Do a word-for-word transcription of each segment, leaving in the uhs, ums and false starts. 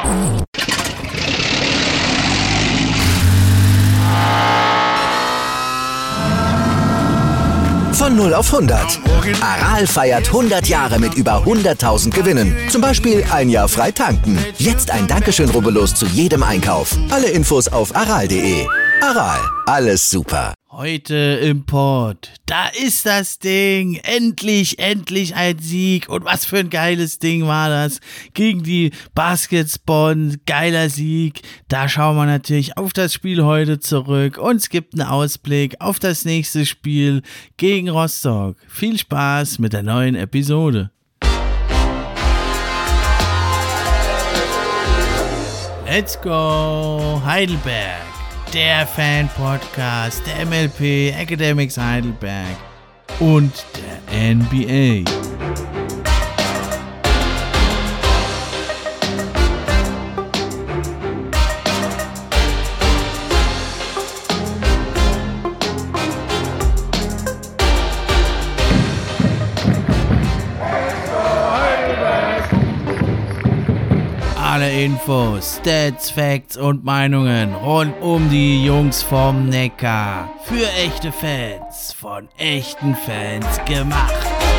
Von null auf hundert. Aral feiert hundert Jahre mit über hunderttausend Gewinnen. Zum Beispiel ein Jahr frei tanken. Jetzt ein Dankeschön, rubbellos zu jedem Einkauf. Alle Infos auf aral punkt de. Aral, alles super. Heute im Pod, da ist das Ding, endlich, endlich ein Sieg und was für ein geiles Ding war das, gegen die Baskets Bonn, geiler Sieg, da schauen wir natürlich auf das Spiel heute zurück und es gibt einen Ausblick auf das nächste Spiel gegen Rostock. Viel Spaß mit der neuen Episode. Let's go Heidelberg! Der Fan-Podcast der M L P Academics Heidelberg und der N B A. Alle Infos, Stats, Facts und Meinungen rund um die Jungs vom Neckar. Für echte Fans, von echten Fans gemacht.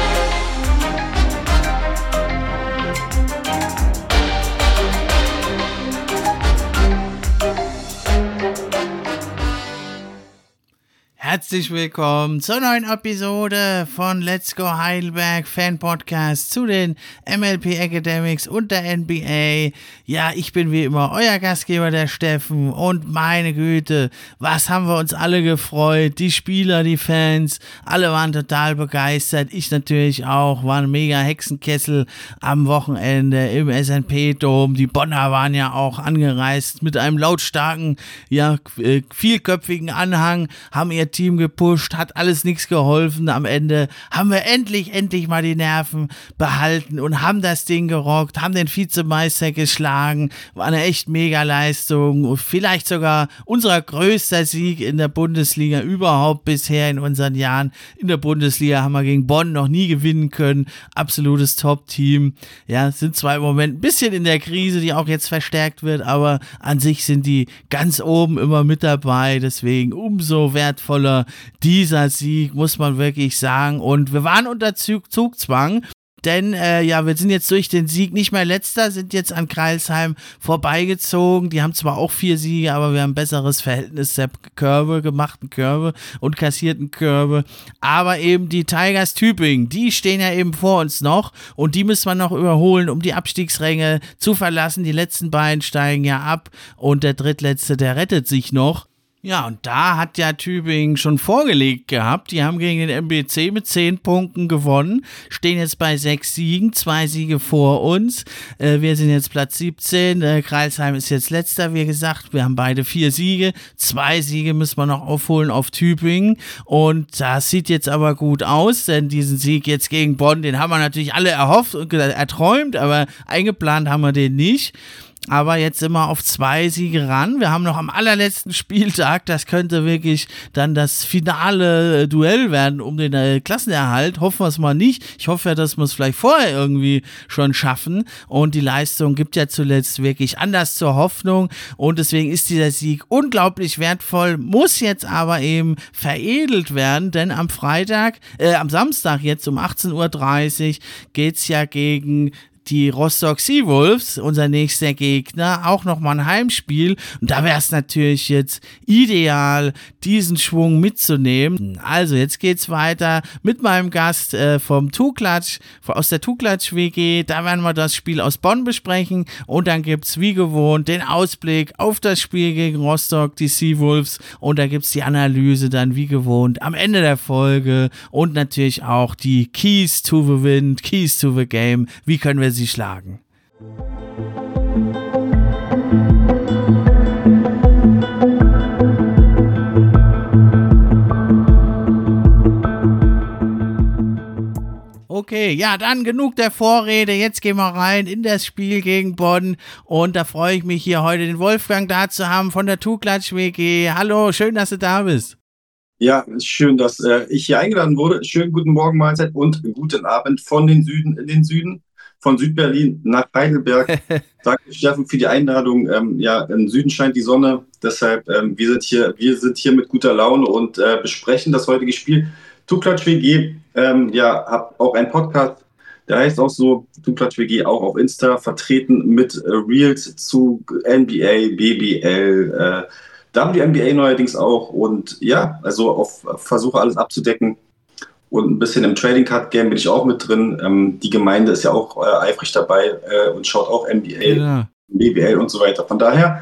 Herzlich willkommen zur neuen Episode von Let's Go Heidelberg Fan Podcast zu den M L P Academics und der N B A. Ja, ich bin wie immer euer Gastgeber, der Steffen, und meine Güte, was haben wir uns alle gefreut, die Spieler, die Fans, alle waren total begeistert, ich natürlich auch, war ein mega Hexenkessel am Wochenende im S N P-Dom, die Bonner waren ja auch angereist mit einem lautstarken, ja, vielköpfigen Anhang, haben ihr Team gepusht, hat alles nichts geholfen. Am Ende haben wir endlich, endlich mal die Nerven behalten und haben das Ding gerockt, haben den Vizemeister geschlagen. War eine echt mega Leistung. Vielleicht sogar unser größter Sieg in der Bundesliga überhaupt bisher in unseren Jahren. In der Bundesliga haben wir gegen Bonn noch nie gewinnen können. Absolutes Top-Team. Ja, sind zwar im Moment ein bisschen in der Krise, die auch jetzt verstärkt wird, aber an sich sind die ganz oben immer mit dabei. Deswegen umso wertvoller dieser Sieg, muss man wirklich sagen. Und wir waren unter Zug- Zugzwang, denn äh, ja, wir sind jetzt durch den Sieg nicht mehr Letzter, sind jetzt an Crailsheim vorbeigezogen. Die haben zwar auch vier Siege, aber wir haben ein besseres Verhältnis der Körbe, gemachten Körbe und kassierten Körbe. Aber eben die Tigers Tübingen, die stehen ja eben vor uns noch und die müssen wir noch überholen, um die Abstiegsränge zu verlassen. Die letzten beiden steigen ja ab und der drittletzte, der rettet sich noch. Ja, und da hat ja Tübingen schon vorgelegt gehabt. Die haben gegen den M B C mit zehn Punkten gewonnen, stehen jetzt bei sechs Siegen, zwei Siege vor uns. Äh, wir sind jetzt Platz siebzehn, äh, Crailsheim ist jetzt letzter, wie gesagt. Wir haben beide vier Siege, zwei Siege müssen wir noch aufholen auf Tübingen. Und das sieht jetzt aber gut aus, denn diesen Sieg jetzt gegen Bonn, den haben wir natürlich alle erhofft und erträumt, aber eingeplant haben wir den nicht. Aber jetzt sind wir auf zwei Siege ran. Wir haben noch am allerletzten Spieltag, das könnte wirklich dann das finale Duell werden um den äh, Klassenerhalt. Hoffen wir es mal nicht. Ich hoffe ja, dass wir es vielleicht vorher irgendwie schon schaffen. Und die Leistung gibt ja zuletzt wirklich Anlass zur Hoffnung. Und deswegen ist dieser Sieg unglaublich wertvoll, muss jetzt aber eben veredelt werden. Denn am Freitag, äh, am Samstag jetzt um achtzehn Uhr dreißig geht's ja gegen die Rostock Seawolves, unser nächster Gegner, auch nochmal ein Heimspiel. Und da wäre es natürlich jetzt ideal, diesen Schwung mitzunehmen. Also jetzt geht's weiter mit meinem Gast äh, vom Tuklatsch, aus der Tuklatsch-W G. Da werden wir das Spiel aus Bonn besprechen. Und dann gibt's wie gewohnt den Ausblick auf das Spiel gegen Rostock, die Seawolves. Und da gibt's die Analyse dann wie gewohnt am Ende der Folge. Und natürlich auch die Keys to the Win, Keys to the Game. Wie können wir sie schlagen? Okay, ja, dann genug der Vorrede. Jetzt gehen wir rein in das Spiel gegen Bonn. Und da freue ich mich, hier heute den Wolfgang da zu haben von der Tuklatsch-W G. Hallo, schön, dass du da bist. Ja, schön, dass äh, ich hier eingeladen wurde. Schönen guten Morgen, Mahlzeit und guten Abend von den Süden in den Süden. von Südberlin nach Heidelberg. Danke, Steffen, für die Einladung. Ähm, ja, im Süden scheint die Sonne. Deshalb, ähm, wir sind hier, wir sind hier mit guter Laune und äh, besprechen das heutige Spiel. Tuklatsch W G, ähm, ja, hab auch einen Podcast, der heißt auch so, Tuklatsch W G, auch auf Insta, vertreten mit äh, Reels zu N B A, B B L, äh, W N B A neuerdings auch. Und ja, also auf versuche alles abzudecken. Und ein bisschen im Trading Card Game bin ich auch mit drin. Ähm, die Gemeinde ist ja auch äh, eifrig dabei äh, und schaut auch N B A, ja. B B L und so weiter. Von daher,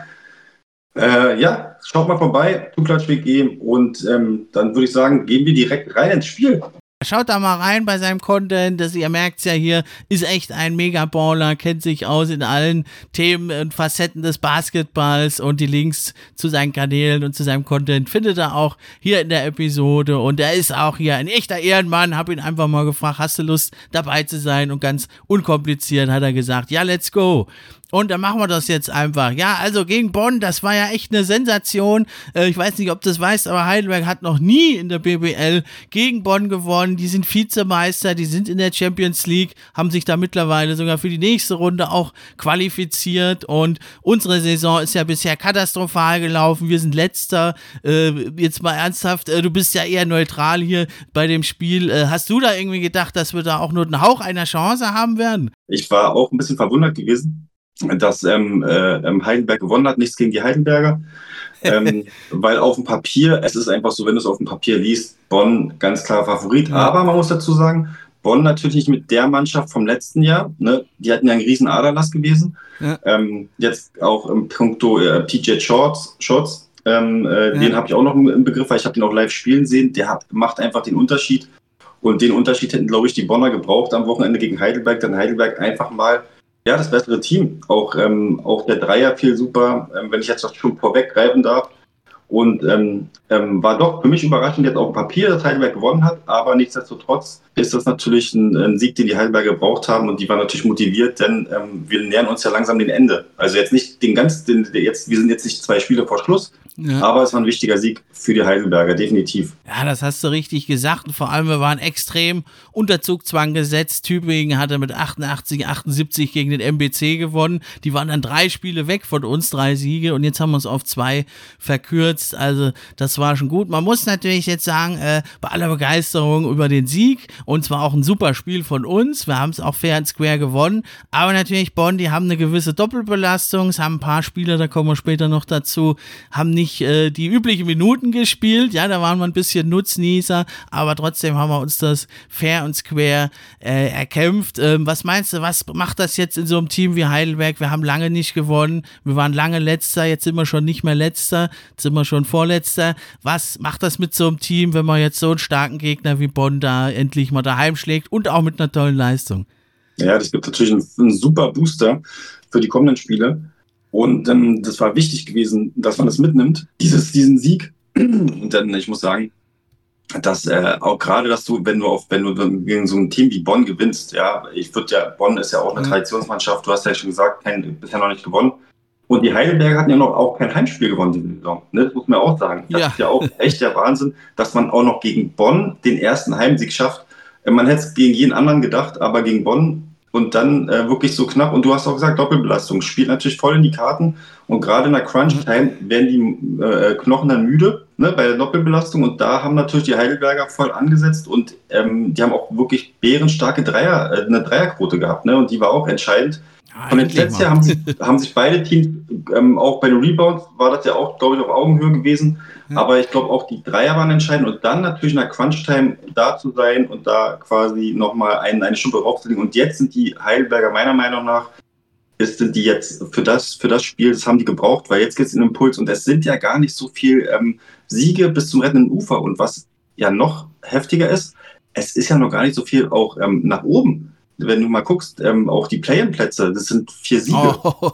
äh, ja, schaut mal vorbei, Tuklatsch W G. Und ähm, dann würde ich sagen, gehen wir direkt rein ins Spiel. Schaut da mal rein bei seinem Content, dass ihr merkt ja hier, ist echt ein Megaballer, kennt sich aus in allen Themen und Facetten des Basketballs und die Links zu seinen Kanälen und zu seinem Content findet ihr auch hier in der Episode und er ist auch hier ein echter Ehrenmann, hab ihn einfach mal gefragt, hast du Lust dabei zu sein und ganz unkompliziert hat er gesagt, ja, let's go. Und dann machen wir das jetzt einfach. Ja, also gegen Bonn, das war ja echt eine Sensation. Äh, ich weiß nicht, ob du das weißt, aber Heidelberg hat noch nie in der B B L gegen Bonn gewonnen. Die sind Vizemeister, die sind in der Champions League, haben sich da mittlerweile sogar für die nächste Runde auch qualifiziert. Und unsere Saison ist ja bisher katastrophal gelaufen. Wir sind Letzter. Äh, jetzt mal ernsthaft, äh, du bist ja eher neutral hier bei dem Spiel. Äh, hast du da irgendwie gedacht, dass wir da auch nur einen Hauch einer Chance haben werden? Ich war auch ein bisschen verwundert gewesen, dass ähm, äh, Heidelberg gewonnen hat, nichts gegen die Heidelberger, ähm, weil auf dem Papier, es ist einfach so, wenn du es auf dem Papier liest, Bonn ganz klar Favorit, ja. Aber man muss dazu sagen, Bonn natürlich nicht mit der Mannschaft vom letzten Jahr, ne? Die hatten ja einen riesen Aderlass gewesen, ja. ähm, jetzt auch im Punkto äh, P J Shorts, Shorts ähm, äh, ja. Den habe ich auch noch im Begriff, weil ich habe den auch live spielen sehen, der hat, macht einfach den Unterschied und den Unterschied hätten, glaube ich, die Bonner gebraucht am Wochenende gegen Heidelberg, dann Heidelberg einfach mal ja, das bessere Team. Auch, ähm, auch der Dreier fiel super, ähm, wenn ich jetzt schon vorweggreifen darf. Und ähm, ähm, war doch für mich überraschend jetzt auf dem Papier, dass Heidelberg gewonnen hat. Aber nichtsdestotrotz ist das natürlich ein, ein Sieg, den die Heidelberger gebraucht haben. Und die waren natürlich motiviert, denn ähm, wir nähern uns ja langsam dem Ende. Also jetzt nicht den ganzen, den, jetzt, wir sind jetzt nicht zwei Spiele vor Schluss. Ja. Aber es war ein wichtiger Sieg für die Heidelberger, definitiv. Ja, das hast du richtig gesagt. Und vor allem, wir waren extrem unter Zugzwang gesetzt. Tübingen hatte mit achtundachtzig, achtundsiebzig gegen den M B C gewonnen. Die waren dann drei Spiele weg von uns, drei Siege. Und jetzt haben wir uns auf zwei verkürzt. Also das war schon gut. Man muss natürlich jetzt sagen, äh, bei aller Begeisterung über den Sieg, und zwar auch ein super Spiel von uns. Wir haben es auch fair and square gewonnen. Aber natürlich Bonn, die haben eine gewisse Doppelbelastung. Es haben ein paar Spieler, da kommen wir später noch dazu, haben nicht die üblichen Minuten gespielt, ja, da waren wir ein bisschen Nutznießer, aber trotzdem haben wir uns das fair und square äh, erkämpft. Ähm, was meinst du, was macht das jetzt in so einem Team wie Heidelberg? Wir haben lange nicht gewonnen, wir waren lange Letzter, jetzt sind wir schon nicht mehr Letzter, jetzt sind wir schon Vorletzter. Was macht das mit so einem Team, wenn man jetzt so einen starken Gegner wie Bonn da endlich mal daheim schlägt und auch mit einer tollen Leistung? Ja, das gibt natürlich einen, einen super Booster für die kommenden Spiele. Und ähm, das war wichtig gewesen, dass man das mitnimmt, dieses, diesen Sieg. Und dann, ich muss sagen, dass äh, auch gerade, dass du, wenn du auf, wenn du gegen so ein Team wie Bonn gewinnst, ja, ich würde ja, Bonn ist ja auch eine mhm. Traditionsmannschaft, du hast ja schon gesagt, kein, bisher noch nicht gewonnen. Und die Heidelberger hatten ja noch auch kein Heimspiel gewonnen diese Saison. Ne? Das muss man auch sagen. Das ja. ist ja auch echt der Wahnsinn, dass man auch noch gegen Bonn den ersten Heimsieg schafft. Man hätte es gegen jeden anderen gedacht, aber gegen Bonn und dann äh, wirklich so knapp. Und du hast auch gesagt, Doppelbelastung spielt natürlich voll in die Karten. Und gerade in der Crunch-Time werden die äh, Knochen dann müde, ne, bei der Doppelbelastung. Und da haben natürlich die Heidelberger voll angesetzt. Und ähm, die haben auch wirklich bärenstarke Dreier, äh, eine Dreierquote gehabt. Ne? Und die war auch entscheidend. Von den Stats her haben, sie, haben sich beide Teams, ähm, auch bei den Rebounds war das ja auch, glaube ich, auf Augenhöhe gewesen. Ja. Aber ich glaube auch die Dreier waren entscheidend. Und dann natürlich in der Crunch-Time da zu sein und da quasi nochmal ein, eine Schuppe raufzulegen. Und jetzt sind die Heidelberger meiner Meinung nach, ist, sind die jetzt für das, für das Spiel, das haben die gebraucht, weil jetzt geht es in den Impuls. Und es sind ja gar nicht so viel ähm, Siege bis zum rettenden Ufer. Und was ja noch heftiger ist, es ist ja noch gar nicht so viel auch ähm, nach oben. Wenn du mal guckst, ähm, auch die Play-in-Plätze, das sind vier Siege. Oh.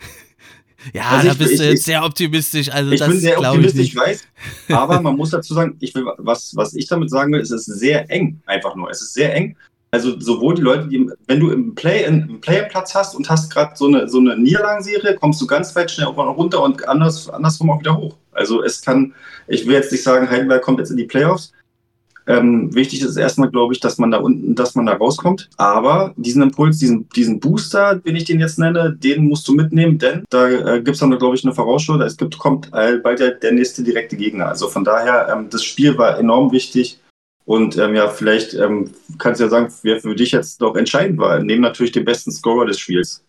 Ja, also da ich, bist ich, du jetzt ich, sehr optimistisch. Also ich das bin sehr optimistisch, ich, ich weiß. Aber man muss dazu sagen, ich will, was, was ich damit sagen will, ist, es ist sehr eng, einfach nur. Es ist sehr eng. Also sowohl die Leute, die, wenn du im Play-in, im Play-in-Platz hast und hast gerade so eine, so eine Niederlagenserie, kommst du ganz weit schnell auch runter und anders, andersrum auch wieder hoch. Also es kann, ich will jetzt nicht sagen, Heidelberg kommt jetzt in die Playoffs, Ähm, wichtig ist erstmal, glaube ich, dass man da unten, dass man da rauskommt. Aber diesen Impuls, diesen, diesen Booster, den ich den jetzt nenne, den musst du mitnehmen, denn da äh, gibt es dann, glaube ich, eine Vorausschau. Es gibt, kommt äh, bald ja der nächste direkte Gegner. Also von daher, ähm, das Spiel war enorm wichtig. Und ähm, ja, vielleicht ähm, kannst du ja sagen, wer für dich jetzt noch entscheidend war. Neben natürlich den besten Scorer des Spiels.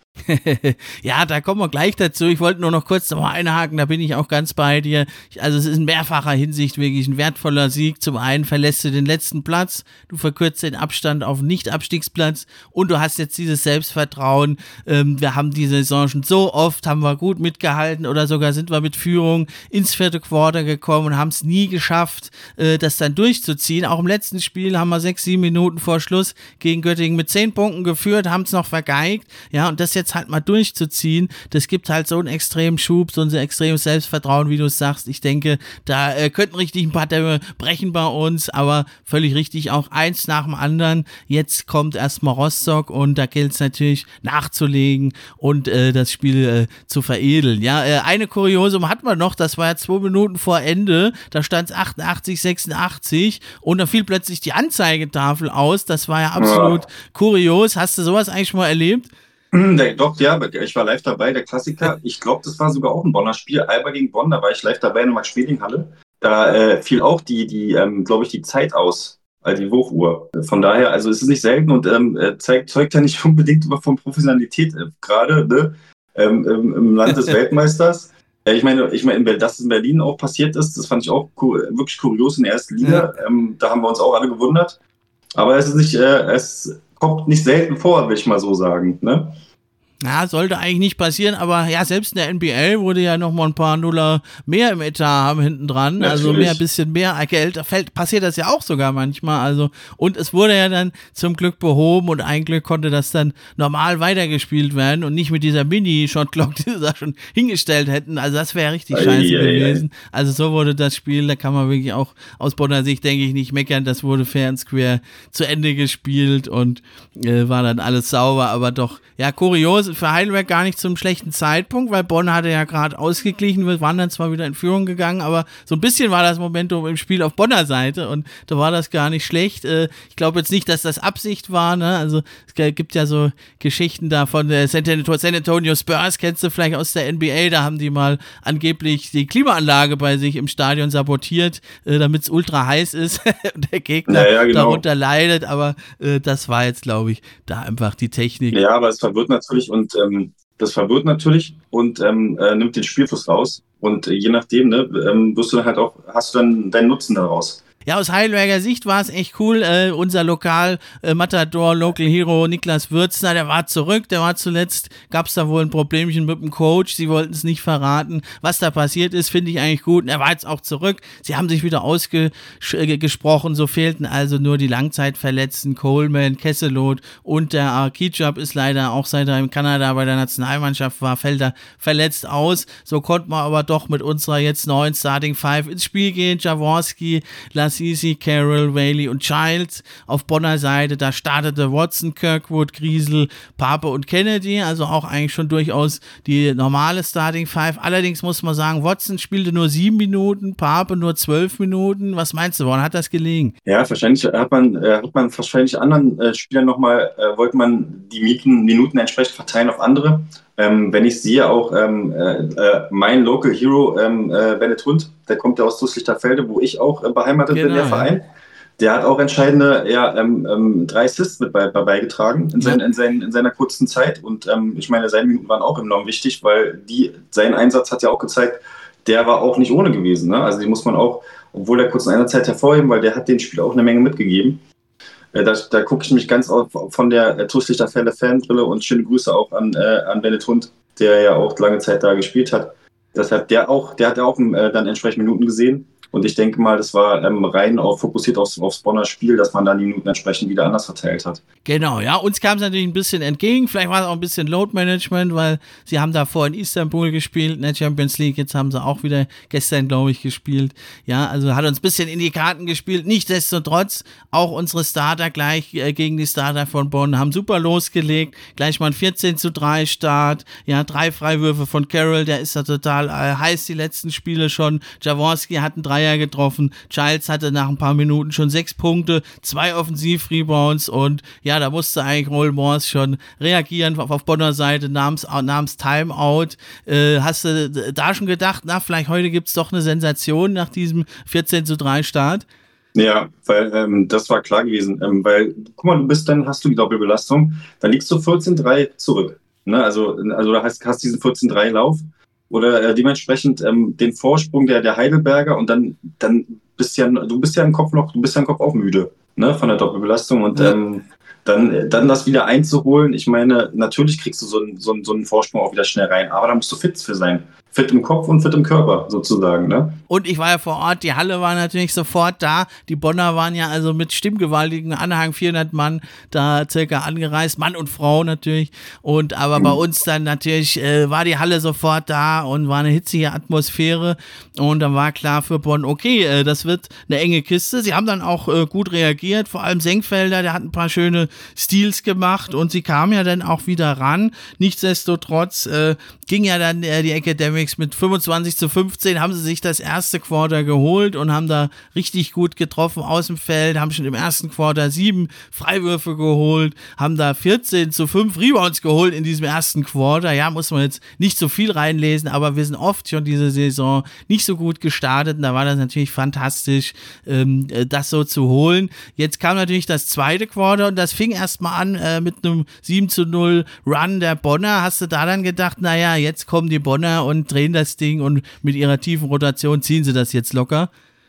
Ja, da kommen wir gleich dazu. Ich wollte nur noch kurz nochmal einhaken, da bin ich auch ganz bei dir. Also es ist in mehrfacher Hinsicht wirklich ein wertvoller Sieg. Zum einen verlässt du den letzten Platz, du verkürzt den Abstand auf Nicht-Abstiegsplatz und du hast jetzt dieses Selbstvertrauen. Ähm, wir haben die Saison schon so oft, haben wir gut mitgehalten oder sogar sind wir mit Führung ins vierte Quarter gekommen und haben es nie geschafft, äh, das dann durchzuziehen. Auch im letzten Spiel haben wir sechs, sieben Minuten vor Schluss gegen Göttingen mit zehn Punkten geführt, haben es noch vergeigt. Ja, und das jetzt halt mal durchzuziehen, das gibt halt so einen extremen Schub, so ein extremes Selbstvertrauen, wie du es sagst. Ich denke, da äh, könnten richtig ein paar Dämme brechen bei uns, aber völlig richtig, auch eins nach dem anderen. Jetzt kommt erstmal Rostock und da gilt es natürlich nachzulegen und äh, das Spiel äh, zu veredeln. Ja, äh, eine Kuriosum hat man noch, das war ja zwei Minuten vor Ende, da stand es achtundachtzig, sechsundachtzig und da fiel plötzlich die Anzeigetafel aus, das war ja absolut ja. kurios. Hast du sowas eigentlich mal erlebt? Der, doch, ja, ich war live dabei, der Klassiker. Ich glaube, das war sogar auch ein Bonner Spiel, Alba gegen Bonn, da war ich live dabei in der Max-Schmeling-Halle. Da äh, fiel auch die, die ähm, glaube ich, die Zeit aus, also die Hochuhr. Von daher, also es ist nicht selten und ähm, zeigt, zeugt ja nicht unbedingt von Professionalität, äh, gerade ne? ähm, im, im Land des Weltmeisters. Äh, ich meine, ich meine, dass es in Berlin auch passiert ist, das fand ich auch kur- wirklich kurios in der ersten Liga. Ja. Ähm, da haben wir uns auch alle gewundert. Aber es ist nicht, äh, es kommt nicht selten vor, will ich mal so sagen, ne? Ja, sollte eigentlich nicht passieren, aber ja, selbst in der N B A wurde ja noch mal ein paar Nuller mehr im Etat haben hinten dran, natürlich. Also mehr, ein bisschen mehr Geld, fällt, passiert das ja auch sogar manchmal, also und es wurde ja dann zum Glück behoben und ein Glück konnte das dann normal weitergespielt werden und nicht mit dieser Mini-Shot-Clock, die sie da schon hingestellt hätten, also das wäre richtig ei, scheiße ei, gewesen, ei. Also so wurde das Spiel, da kann man wirklich auch aus Bonner Sicht, denke ich, nicht meckern, das wurde fair and square zu Ende gespielt und äh, war dann alles sauber, aber doch, ja, kurios, für Heidelberg gar nicht zum schlechten Zeitpunkt, weil Bonn hatte ja gerade ausgeglichen, wir waren dann zwar wieder in Führung gegangen, aber so ein bisschen war das Momentum im Spiel auf Bonner Seite und da war das gar nicht schlecht. Ich glaube jetzt nicht, dass das Absicht war, ne? Also es gibt ja so Geschichten da von der San Antonio Spurs, kennst du vielleicht aus der N B A, da haben die mal angeblich die Klimaanlage bei sich im Stadion sabotiert, damit es ultra heiß ist und der Gegner ja, ja, genau. darunter leidet, aber das war jetzt, glaube ich, da einfach die Technik. Ja, aber es verwirrt natürlich und ähm, das verwirrt natürlich und ähm, äh, nimmt den Spielfluss raus. Und äh, je nachdem, ne, ähm, wirst du dann halt auch, hast du dann deinen Nutzen daraus. Ja, aus Heidelberger Sicht war es echt cool. Äh, unser Lokal äh, Matador, Local Hero Niklas Würzner, der war zurück. Der war zuletzt, gab es da wohl ein Problemchen mit dem Coach. Sie wollten es nicht verraten. Was da passiert ist, finde ich eigentlich gut. Und er war jetzt auch zurück. Sie haben sich wieder ausgesprochen. So fehlten also nur die Langzeitverletzten Coleman, Kesselot und der Arkijab ist leider auch seit er in Kanada bei der Nationalmannschaft war, fällt er verletzt aus. So konnten wir aber doch mit unserer jetzt neuen Starting Five ins Spiel gehen. Jaworski, Lassisi, Carroll, Whaley und Childs. Auf Bonner Seite, da startete Watson, Kirkwood, Griesel, Pape und Kennedy, also auch eigentlich schon durchaus die normale Starting Five. Allerdings muss man sagen, Watson spielte nur sieben Minuten, Pape nur zwölf Minuten. Was meinst du, woran hat das gelegen? Ja, wahrscheinlich hat man, äh, hat man wahrscheinlich anderen äh, Spielern nochmal, äh, wollte man die Minuten, Minuten entsprechend verteilen auf andere. Ähm, wenn ich sehe, auch ähm, äh, mein Local Hero, ähm, äh, Bennett Hund, der kommt ja aus Dusslichterfelde, wo ich auch äh, beheimatet genau, bin, der Verein. Ja. Der hat auch entscheidende ja, ähm, ähm, drei Assists mit bei, bei beigetragen in, sein, in, sein, in seiner kurzen Zeit. Und ähm, ich meine, seine Minuten waren auch enorm wichtig, weil die, sein Einsatz hat ja auch gezeigt, der war auch nicht ohne gewesen. Ne? Also die muss man auch, obwohl der kurzen Einsatzzeit hervorheben, weil der hat dem Spiel auch eine Menge mitgegeben. Da, da gucke ich mich ganz auf, von der äh, Tusslichterfelde Fanbrille und schöne Grüße auch an, äh, an Bennett Hund, der ja auch lange Zeit da gespielt hat. Deshalb, der auch, der hat ja auch äh, dann entsprechend Minuten gesehen. Und ich denke mal, das war ähm, rein auf, fokussiert aufs, aufs Bonner Spiel, dass man dann die Minuten entsprechend wieder anders verteilt hat. Genau, ja, uns kam es natürlich ein bisschen entgegen. Vielleicht war es auch ein bisschen Load Management, weil sie haben davor in Istanbul gespielt, in der Champions League. Jetzt haben sie auch wieder gestern, glaube ich, gespielt. Ja, also hat uns ein bisschen in die Karten gespielt. Nichtsdestotrotz, auch unsere Starter gleich äh, gegen die Starter von Bonn haben super losgelegt. Gleich mal ein vierzehn zu drei Start. Ja, drei Freiwürfe von Carroll, der ist da total äh, heiß die letzten Spiele schon. Jaworski hat einen Dreier Dreier getroffen. Giles hatte nach ein paar Minuten schon sechs Punkte, zwei Offensiv-Rebounds und ja, da musste eigentlich Roll Morse schon reagieren auf, auf Bonner Seite namens, namens Timeout. Äh, hast du da schon gedacht, na, vielleicht heute gibt es doch eine Sensation nach diesem vierzehn zu drei Start? Ja, weil ähm, das war klar gewesen, ähm, weil, guck mal, du bist dann, hast du die Doppelbelastung, dann liegst du vierzehn drei zurück. Ne? Also, also da hast, hast diesen vierzehn drei Lauf oder äh, dementsprechend ähm, den Vorsprung der, der Heidelberger und dann, dann bist ja, du bist ja im Kopf noch, du bist ja im Kopf auch müde, ne, von der Doppelbelastung und ja. ähm, dann, dann das wieder einzuholen. Ich meine, natürlich kriegst du so einen, so einen, so einen Vorsprung auch wieder schnell rein, aber da musst du fit für sein. Fit im Kopf und fit im Körper, sozusagen, ne? Und ich war ja vor Ort, die Halle war natürlich sofort da. Die Bonner waren ja also mit stimmgewaltigen Anhang, vierhundert Mann da circa angereist, Mann und Frau natürlich. Und aber mhm. bei uns dann natürlich äh, war die Halle sofort da und war eine hitzige Atmosphäre. Und dann war klar für Bonn, okay, äh, das wird eine enge Kiste. Sie haben dann auch äh, gut reagiert, vor allem Senkfelder, der hat ein paar schöne Steals gemacht und sie kamen ja dann auch wieder ran. Nichtsdestotrotz äh, ging ja dann äh, die Academics mit fünfundzwanzig zu fünfzehn haben sie sich das erste Quarter geholt und haben da richtig gut getroffen aus dem Feld, haben schon im ersten Quarter sieben Freiwürfe geholt, haben da vierzehn zu fünf Rebounds geholt in diesem ersten Quarter. Ja, muss man jetzt nicht so viel reinlesen, aber wir sind oft schon diese Saison nicht so gut gestartet und da war das natürlich fantastisch, ähm, das so zu holen. Jetzt kam natürlich das zweite Quarter und das fing erstmal an äh, mit einem sieben zu null Run der Bonner. Hast du da dann gedacht, naja, jetzt kommen die Bonner und drehen das Ding und mit ihrer tiefen Rotation ziehen sie das jetzt locker?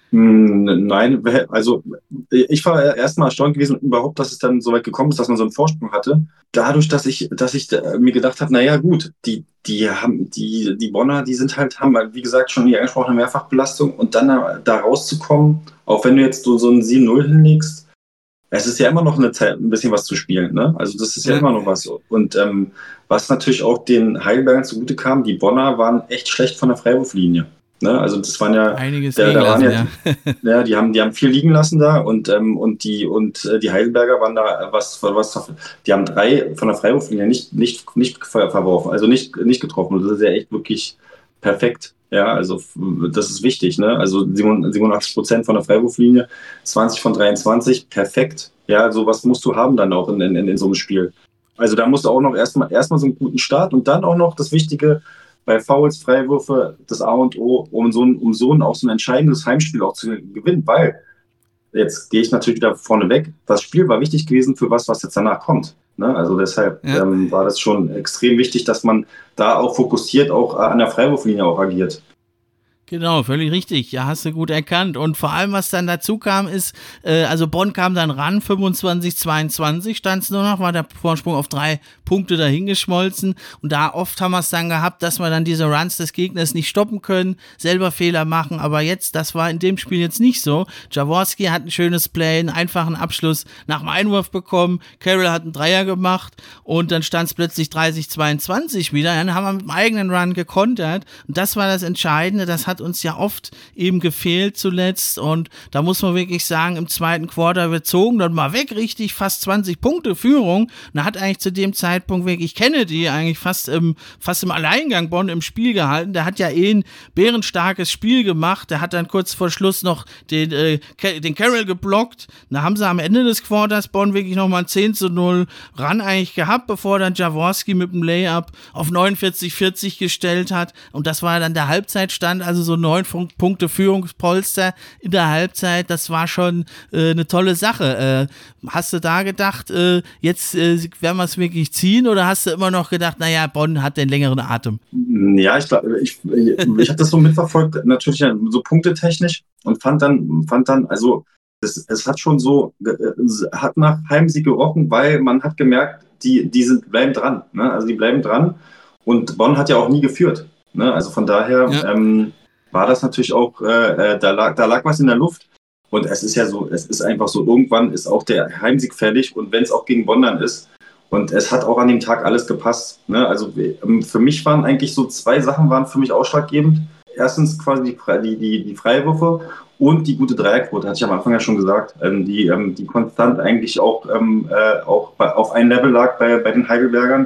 Nein, also ich war erstmal erstaunt gewesen überhaupt, dass es dann so weit gekommen ist, dass man so einen Vorsprung hatte. Dadurch, dass ich, dass ich mir gedacht habe, naja gut, die, die haben, die, die Bonner, die sind halt, haben, wie gesagt, schon die angesprochene Mehrfachbelastung und dann da rauszukommen, auch wenn du jetzt so, so einen sieben null hinlegst, es ist ja immer noch eine Zeit, ein bisschen was zu spielen, ne? Also das ist ja, ja immer noch was. Und ähm, was natürlich auch den Heidelbergern zugute kam, die Bonner waren echt schlecht von der Freiwurflinie. Ne? Also das waren ja, einiges der, liegen da waren lassen, ja, ja. ja, die haben, die haben viel liegen lassen da und ähm, und die und äh, die Heidelberger waren da was, was, die haben drei von der Freiwurflinie nicht nicht nicht verworfen, also nicht nicht getroffen. Das ist ja echt wirklich perfekt. Ja, also das ist wichtig, ne? Also siebenundachtzig Prozent von der Freiwurflinie, zwanzig von dreiundzwanzig, perfekt. Ja, also was musst du haben dann auch in, in, in so einem Spiel. Also da musst du auch noch erstmal erstmal so einen guten Start und dann auch noch das Wichtige bei Fouls, Freiwürfe, das A und O, um so ein, um so ein auch so ein entscheidendes Heimspiel auch zu gewinnen, weil jetzt gehe ich natürlich wieder vorne weg. Das Spiel war wichtig gewesen für was, was jetzt danach kommt. Ne? Also deshalb ja. ähm, war das schon extrem wichtig, dass man da auch fokussiert, auch an der Freiwurflinie auch agiert. Genau, völlig richtig. Ja, hast du gut erkannt. Und vor allem, was dann dazu kam, ist, äh, also Bonn kam dann ran, fünfundzwanzig zweiundzwanzig stand es nur noch, war der Vorsprung auf drei Punkte dahingeschmolzen. Und da oft haben wir es dann gehabt, dass wir dann diese Runs des Gegners nicht stoppen können, selber Fehler machen. Aber jetzt, das war in dem Spiel jetzt nicht so. Jaworski hat ein schönes Play, einen einfachen Abschluss nach dem Einwurf bekommen. Carroll hat einen Dreier gemacht und dann stand es plötzlich dreißig zweiundzwanzig wieder. Dann haben wir mit dem eigenen Run gekontert. Und das war das Entscheidende. Das hat uns ja oft eben gefehlt zuletzt und da muss man wirklich sagen, im zweiten Quarter wir zogen dann mal weg, richtig fast zwanzig Punkte Führung und da hat eigentlich zu dem Zeitpunkt wirklich Kennedy eigentlich fast im, fast im Alleingang Bonn im Spiel gehalten, der hat ja eh ein bärenstarkes Spiel gemacht, der hat dann kurz vor Schluss noch den, äh, den Carroll geblockt, da haben sie am Ende des Quarters Bonn wirklich nochmal zehn zu null Run eigentlich gehabt, bevor dann Jaworski mit dem Layup auf neunundvierzig vierzig gestellt hat und das war dann der Halbzeitstand, also so neun Punkte Führungspolster in der Halbzeit, das war schon äh, eine tolle Sache. Äh, hast du da gedacht, äh, jetzt äh, werden wir es wirklich ziehen oder hast du immer noch gedacht, naja, Bonn hat den längeren Atem? Ja, ich glaube, ich, ich, ich habe das so mitverfolgt, natürlich so punktetechnisch und fand dann, fand dann, also es, es hat schon so, es hat nach Heimsieg gerochen, weil man hat gemerkt, die, die sind, bleiben dran, ne? Also die bleiben dran und Bonn hat ja auch nie geführt, ne? Also von daher, ja. ähm, war das natürlich auch, äh, da, lag, da lag was in der Luft. Und es ist ja so, es ist einfach so, irgendwann ist auch der Heimsieg fällig und wenn es auch gegen Bonn dann ist. Und es hat auch an dem Tag alles gepasst. Ne? Also für mich waren eigentlich so zwei Sachen waren für mich ausschlaggebend. Erstens quasi die, die, die Freiwürfe und die gute Dreierquote, hatte ich am Anfang ja schon gesagt, ähm, die, ähm, die konstant eigentlich auch, ähm, äh, auch bei, auf ein Level lag bei, bei den Heidelbergern.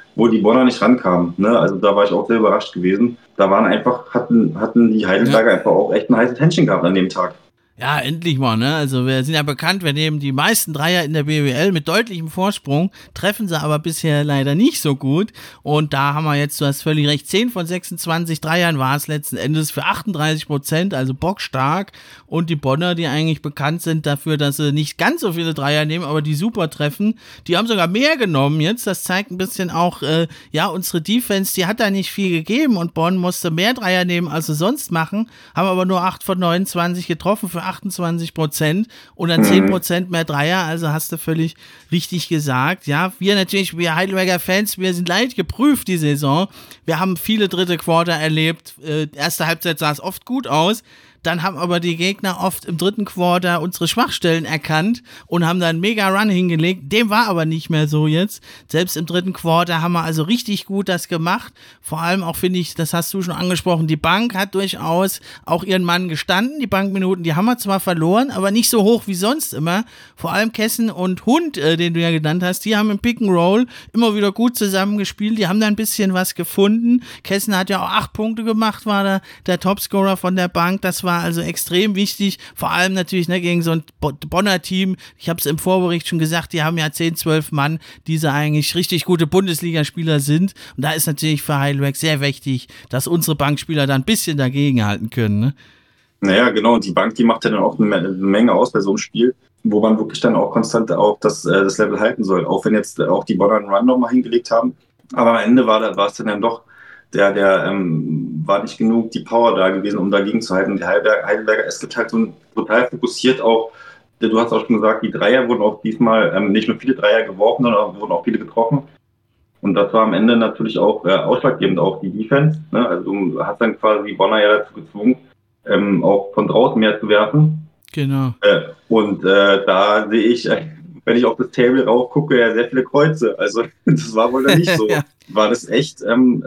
wo die Bonner nicht rankamen. Ne? Also da war ich auch sehr überrascht gewesen. Da waren einfach, hatten, hatten die Heidelberger ja. einfach auch echt ein heißes Händchen gehabt an dem Tag. Ja, endlich mal, ne? Also wir sind ja bekannt, wir nehmen die meisten Dreier in der B W L mit deutlichem Vorsprung, treffen sie aber bisher leider nicht so gut. Und da haben wir jetzt, du hast völlig recht, zehn von sechsundzwanzig Dreiern war es letzten Endes für achtunddreißig Prozent, also bockstark. Und die Bonner, die eigentlich bekannt sind dafür, dass sie nicht ganz so viele Dreier nehmen, aber die super treffen, die haben sogar mehr genommen jetzt. Das zeigt ein bisschen auch, äh, ja, unsere Defense, die hat da nicht viel gegeben und Bonn musste mehr Dreier nehmen, als sie sonst machen, haben aber nur acht von neunundzwanzig getroffen für achtundzwanzig Prozent und dann zehn Prozent mehr Dreier, also hast du völlig richtig gesagt. Ja, wir natürlich, wir Heidelberger Fans, wir sind leicht geprüft die Saison. Wir haben viele dritte Quarter erlebt. Äh, erste Halbzeit sah es oft gut aus. Dann haben aber die Gegner oft im dritten Quarter unsere Schwachstellen erkannt und haben dann einen Mega-Run hingelegt. Dem war aber nicht mehr so jetzt. Selbst im dritten Quarter haben wir also richtig gut das gemacht. Vor allem auch, finde ich, das hast du schon angesprochen, die Bank hat durchaus auch ihren Mann gestanden. Die Bankminuten, die haben wir zwar verloren, aber nicht so hoch wie sonst immer. Vor allem Kessen und Hund, äh, den du ja genannt hast, die haben im Pick-and-Roll immer wieder gut zusammengespielt. Die haben da ein bisschen was gefunden. Kessen hat ja auch acht Punkte gemacht, war da der Topscorer von der Bank. Das war war also extrem wichtig, vor allem natürlich ne, gegen so ein Bonner Team. Ich habe es im Vorbericht schon gesagt, die haben ja zehn, zwölf Mann, die so eigentlich richtig gute Bundesligaspieler sind. Und da ist natürlich für Heidelberg sehr wichtig, dass unsere Bankspieler da ein bisschen dagegenhalten können. Ne? Naja, genau. Und die Bank, die macht ja dann auch eine Menge aus bei so einem Spiel, wo man wirklich dann auch konstant auch das, das Level halten soll. Auch wenn jetzt auch die Bonner einen Run nochmal hingelegt haben. Aber am Ende war, war es dann, dann doch Der, der ähm, war nicht genug die Power da gewesen, um dagegen zu halten. Die Heidelberger, Heidelberger, es gibt halt so ein total fokussiert auch, du hast auch schon gesagt, die Dreier wurden auch diesmal ähm, nicht nur viele Dreier geworfen, sondern wurden auch viele getroffen. Und das war am Ende natürlich auch äh, ausschlaggebend, auch die Defense. Ne? Also du hast dann quasi Bonner ja dazu gezwungen, ähm, auch von draußen mehr zu werfen. Genau. Äh, und äh, da sehe ich, äh, wenn ich auf das Table rauf gucke, ja sehr viele Kreuze. Also das war wohl nicht so. Ja. War das echt, ähm,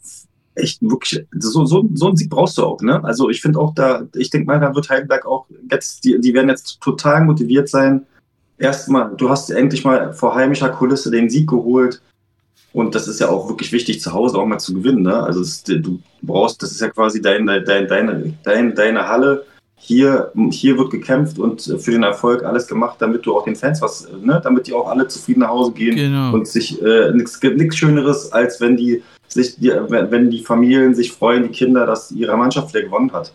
echt wirklich, so, so, so einen Sieg brauchst du auch, ne? Also ich finde auch da, ich denke mal, da wird Heidelberg auch jetzt, die, die werden jetzt total motiviert sein. Erstmal, du hast endlich mal vor heimischer Kulisse den Sieg geholt. Und das ist ja auch wirklich wichtig, zu Hause auch mal zu gewinnen, ne? Also es, du brauchst, das ist ja quasi dein, dein, deine, dein, deine Halle. Hier, hier wird gekämpft und für den Erfolg alles gemacht, damit du auch den Fans was, ne, damit die auch alle zufrieden nach Hause gehen. Genau. Und sich äh, nichts gibt nichts Schöneres, als wenn die sich, die, wenn die Familien sich freuen, die Kinder, dass ihre Mannschaft wieder gewonnen hat.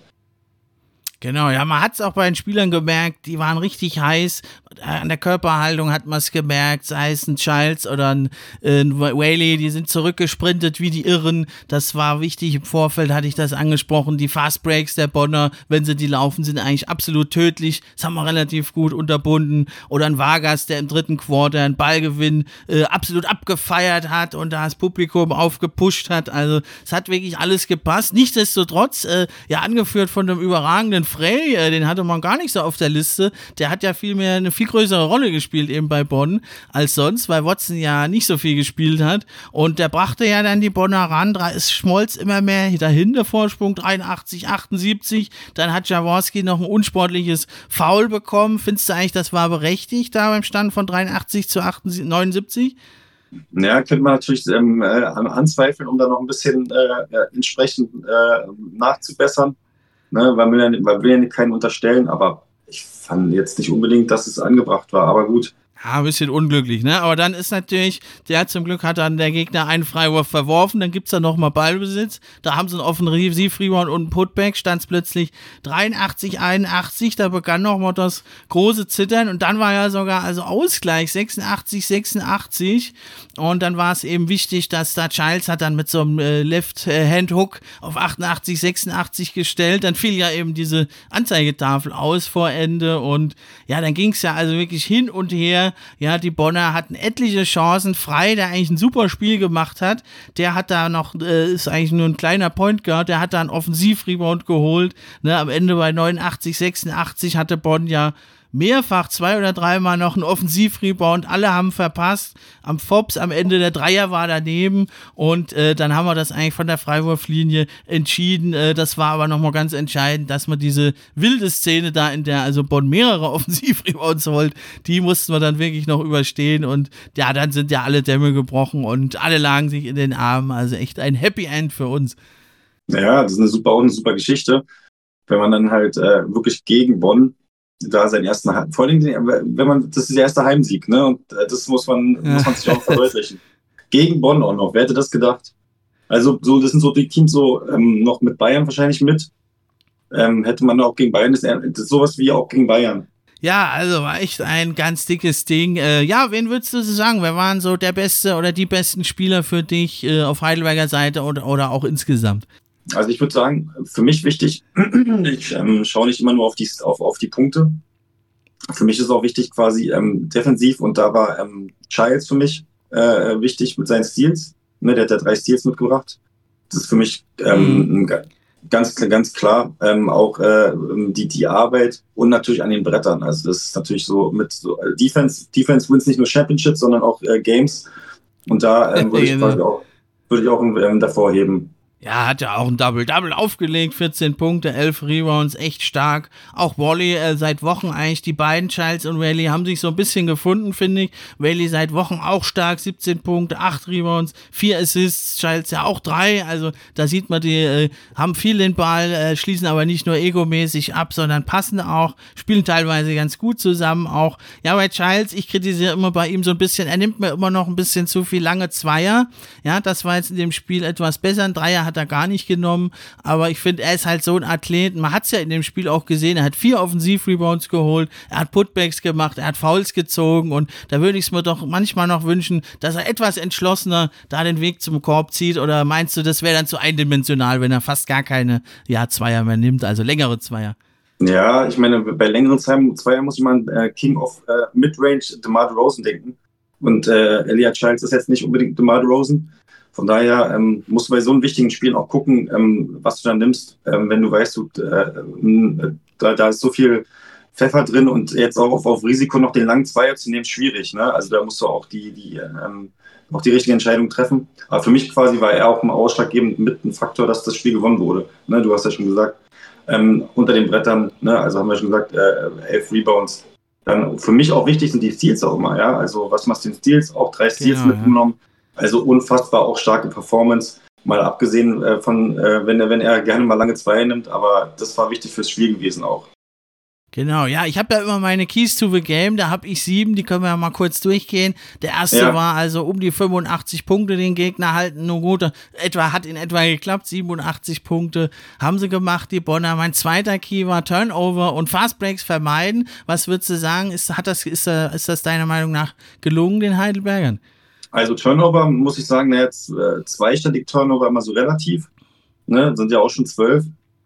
Genau, ja, man hat es auch bei den Spielern gemerkt, die waren richtig heiß. An der Körperhaltung hat man es gemerkt, sei es ein Childs oder ein, äh, ein Whaley, die sind zurückgesprintet wie die Irren. Das war wichtig, im Vorfeld hatte ich das angesprochen. Die Fast Breaks der Bonner, wenn sie die laufen, sind eigentlich absolut tödlich. Das haben wir relativ gut unterbunden. Oder ein Vargas, der im dritten Quarter einen Ballgewinn äh, absolut abgefeiert hat und da das Publikum aufgepusht hat. Also es hat wirklich alles gepasst. Nichtsdestotrotz, äh, ja angeführt von dem überragenden Frey, äh, den hatte man gar nicht so auf der Liste. Der hat ja viel mehr, eine viel größere Rolle gespielt eben bei Bonn als sonst, weil Watson ja nicht so viel gespielt hat. Und der brachte ja dann die Bonner ran. Es schmolz immer mehr dahin, der Vorsprung, dreiundachtzig, achtundsiebzig. Dann hat Jaworski noch ein unsportliches Foul bekommen. Findest du eigentlich, das war berechtigt da beim Stand von dreiundachtzig zu achtundsiebzig, neunundsiebzig? Ja, könnte man natürlich ähm, äh, anzweifeln, um da noch ein bisschen äh, entsprechend äh, nachzubessern. Ne, weil wir ja, weil wir ja keinen unterstellen, aber ich fand jetzt nicht unbedingt, dass es angebracht war, aber gut. Ja, ein bisschen unglücklich, ne? Aber dann ist natürlich, der zum Glück hat dann der Gegner einen Freiwurf verworfen, dann gibt's da nochmal Ballbesitz, da haben sie einen Offensiv-Rebound und einen Putback, stand es plötzlich dreiundachtzig, einundachtzig, da begann nochmal das große Zittern und dann war ja sogar also Ausgleich, sechsundachtzig, sechsundachtzig und dann war es eben wichtig, dass da Childs hat dann mit so einem äh, Left-Hand-Hook auf achtundachtzig, sechsundachtzig gestellt, dann fiel ja eben diese Anzeigetafel aus vor Ende und ja, dann ging's ja also wirklich hin und her. Ja, die Bonner hatten etliche Chancen. Frei, der eigentlich ein super Spiel gemacht hat, der hat da noch, äh, ist eigentlich nur ein kleiner Point Guard, der hat da einen Offensiv-Rebound geholt. Ne, am Ende bei neunundachtzig, sechsundachtzig hatte Bonn ja mehrfach, zwei oder dreimal noch einen Offensivrebound, alle haben verpasst, am Fops, am Ende der Dreier war daneben und äh, dann haben wir das eigentlich von der Freiwurflinie entschieden, äh, das war aber nochmal ganz entscheidend, dass man diese wilde Szene da, in der also Bonn mehrere Offensivrebounds holt, die mussten wir dann wirklich noch überstehen und ja, dann sind ja alle Dämme gebrochen und alle lagen sich in den Armen, also echt ein Happy End für uns. Ja, das ist eine super, auch eine super Geschichte, wenn man dann halt äh, wirklich gegen Bonn da seinen ersten, vor allem, wenn man, das ist der erste Heimsieg, ne, und das muss man, ja. muss man sich auch verdeutlichen. Gegen Bonn auch noch, wer hätte das gedacht? Also, so, das sind so die Teams so, ähm, noch mit Bayern wahrscheinlich mit, ähm, hätte man auch gegen Bayern, das, das ist sowas wie auch gegen Bayern. Ja, also war echt ein ganz dickes Ding. Äh, ja, wen würdest du sagen? Wer waren so der beste oder die besten Spieler für dich äh, auf Heidelberger Seite oder, oder auch insgesamt? Also ich würde sagen, für mich wichtig, ich ähm, schaue nicht immer nur auf die, auf, auf die Punkte. Für mich ist auch wichtig quasi ähm, defensiv und da war ähm, Childs für mich äh, wichtig mit seinen Steals. Ne, der hat ja drei Steals mitgebracht. Das ist für mich ähm, mhm. ganz, ganz klar ähm, auch äh, die, die Arbeit und natürlich an den Brettern. Also das ist natürlich so mit so, Defense, Defense wins nicht nur Championships, sondern auch äh, Games. Und da ähm, würde ich quasi auch, würde ich auch ähm, davor heben. Ja, hat ja auch ein Double-Double aufgelegt, vierzehn Punkte, elf Rebounds, echt stark. Auch Wally äh, seit Wochen eigentlich, die beiden, Childs und Wally, haben sich so ein bisschen gefunden, finde ich. Wally seit Wochen auch stark, siebzehn Punkte, acht Rebounds, vier Assists, Childs ja auch drei. Also da sieht man, die äh, haben viel den Ball, äh, schließen aber nicht nur egomäßig ab, sondern passen auch, spielen teilweise ganz gut zusammen auch. Ja, bei Childs, ich kritisiere immer bei ihm so ein bisschen, er nimmt mir immer noch ein bisschen zu viel lange Zweier. Ja, das war jetzt in dem Spiel etwas besser, ein Dreier hat er gar nicht genommen, aber ich finde, er ist halt so ein Athlet, man hat es ja in dem Spiel auch gesehen, er hat vier Offensiv-Rebounds geholt, er hat Putbacks gemacht, er hat Fouls gezogen und da würde ich es mir doch manchmal noch wünschen, dass er etwas entschlossener da den Weg zum Korb zieht, oder meinst du, das wäre dann zu eindimensional, wenn er fast gar keine ja, Zweier mehr nimmt, also längere Zweier? Ja, ich meine, bei längeren Zweier muss ich mal an äh, King of äh, Midrange DeMar DeRozan denken und äh, Elia Childs ist jetzt nicht unbedingt DeMar DeRozan. Von daher ähm, musst du bei so einem wichtigen Spiel auch gucken, ähm, was du dann nimmst, ähm, wenn du weißt, du, äh, da, da ist so viel Pfeffer drin und jetzt auch auf, auf Risiko noch den langen Zweier zu nehmen, schwierig. Ne? Also da musst du auch die, die, ähm, auch die richtige Entscheidung treffen. Aber für mich quasi war er auch ein ausschlaggebend mit ein Faktor, dass das Spiel gewonnen wurde. Ne? Du hast ja schon gesagt, ähm, unter den Brettern, ne? Also haben wir schon gesagt, äh, elf Rebounds. Dann für mich auch wichtig sind die Steals auch immer. Ja? Also was machst du in Steals? Auch drei Steals genau, mitgenommen. Ja. Also unfassbar auch starke Performance, mal abgesehen äh, von, äh, wenn, er, wenn er gerne mal lange Zweier nimmt, aber das war wichtig fürs Spiel gewesen auch. Genau, ja, ich habe ja immer meine Keys to the Game, da habe ich sieben, die können wir ja mal kurz durchgehen. Der erste ja. war also um die fünfundachtzig Punkte den Gegner halten, nur gut, etwa, hat in etwa geklappt, siebenundachtzig Punkte haben sie gemacht, die Bonner. Mein zweiter Key war Turnover und Fastbreaks vermeiden. Was würdest du sagen, ist, hat das, ist, ist das deiner Meinung nach gelungen, den Heidelbergern? Also Turnover, muss ich sagen, jetzt äh, zweistellig Turnover immer so relativ. Ne? Sind ja auch schon zwölf.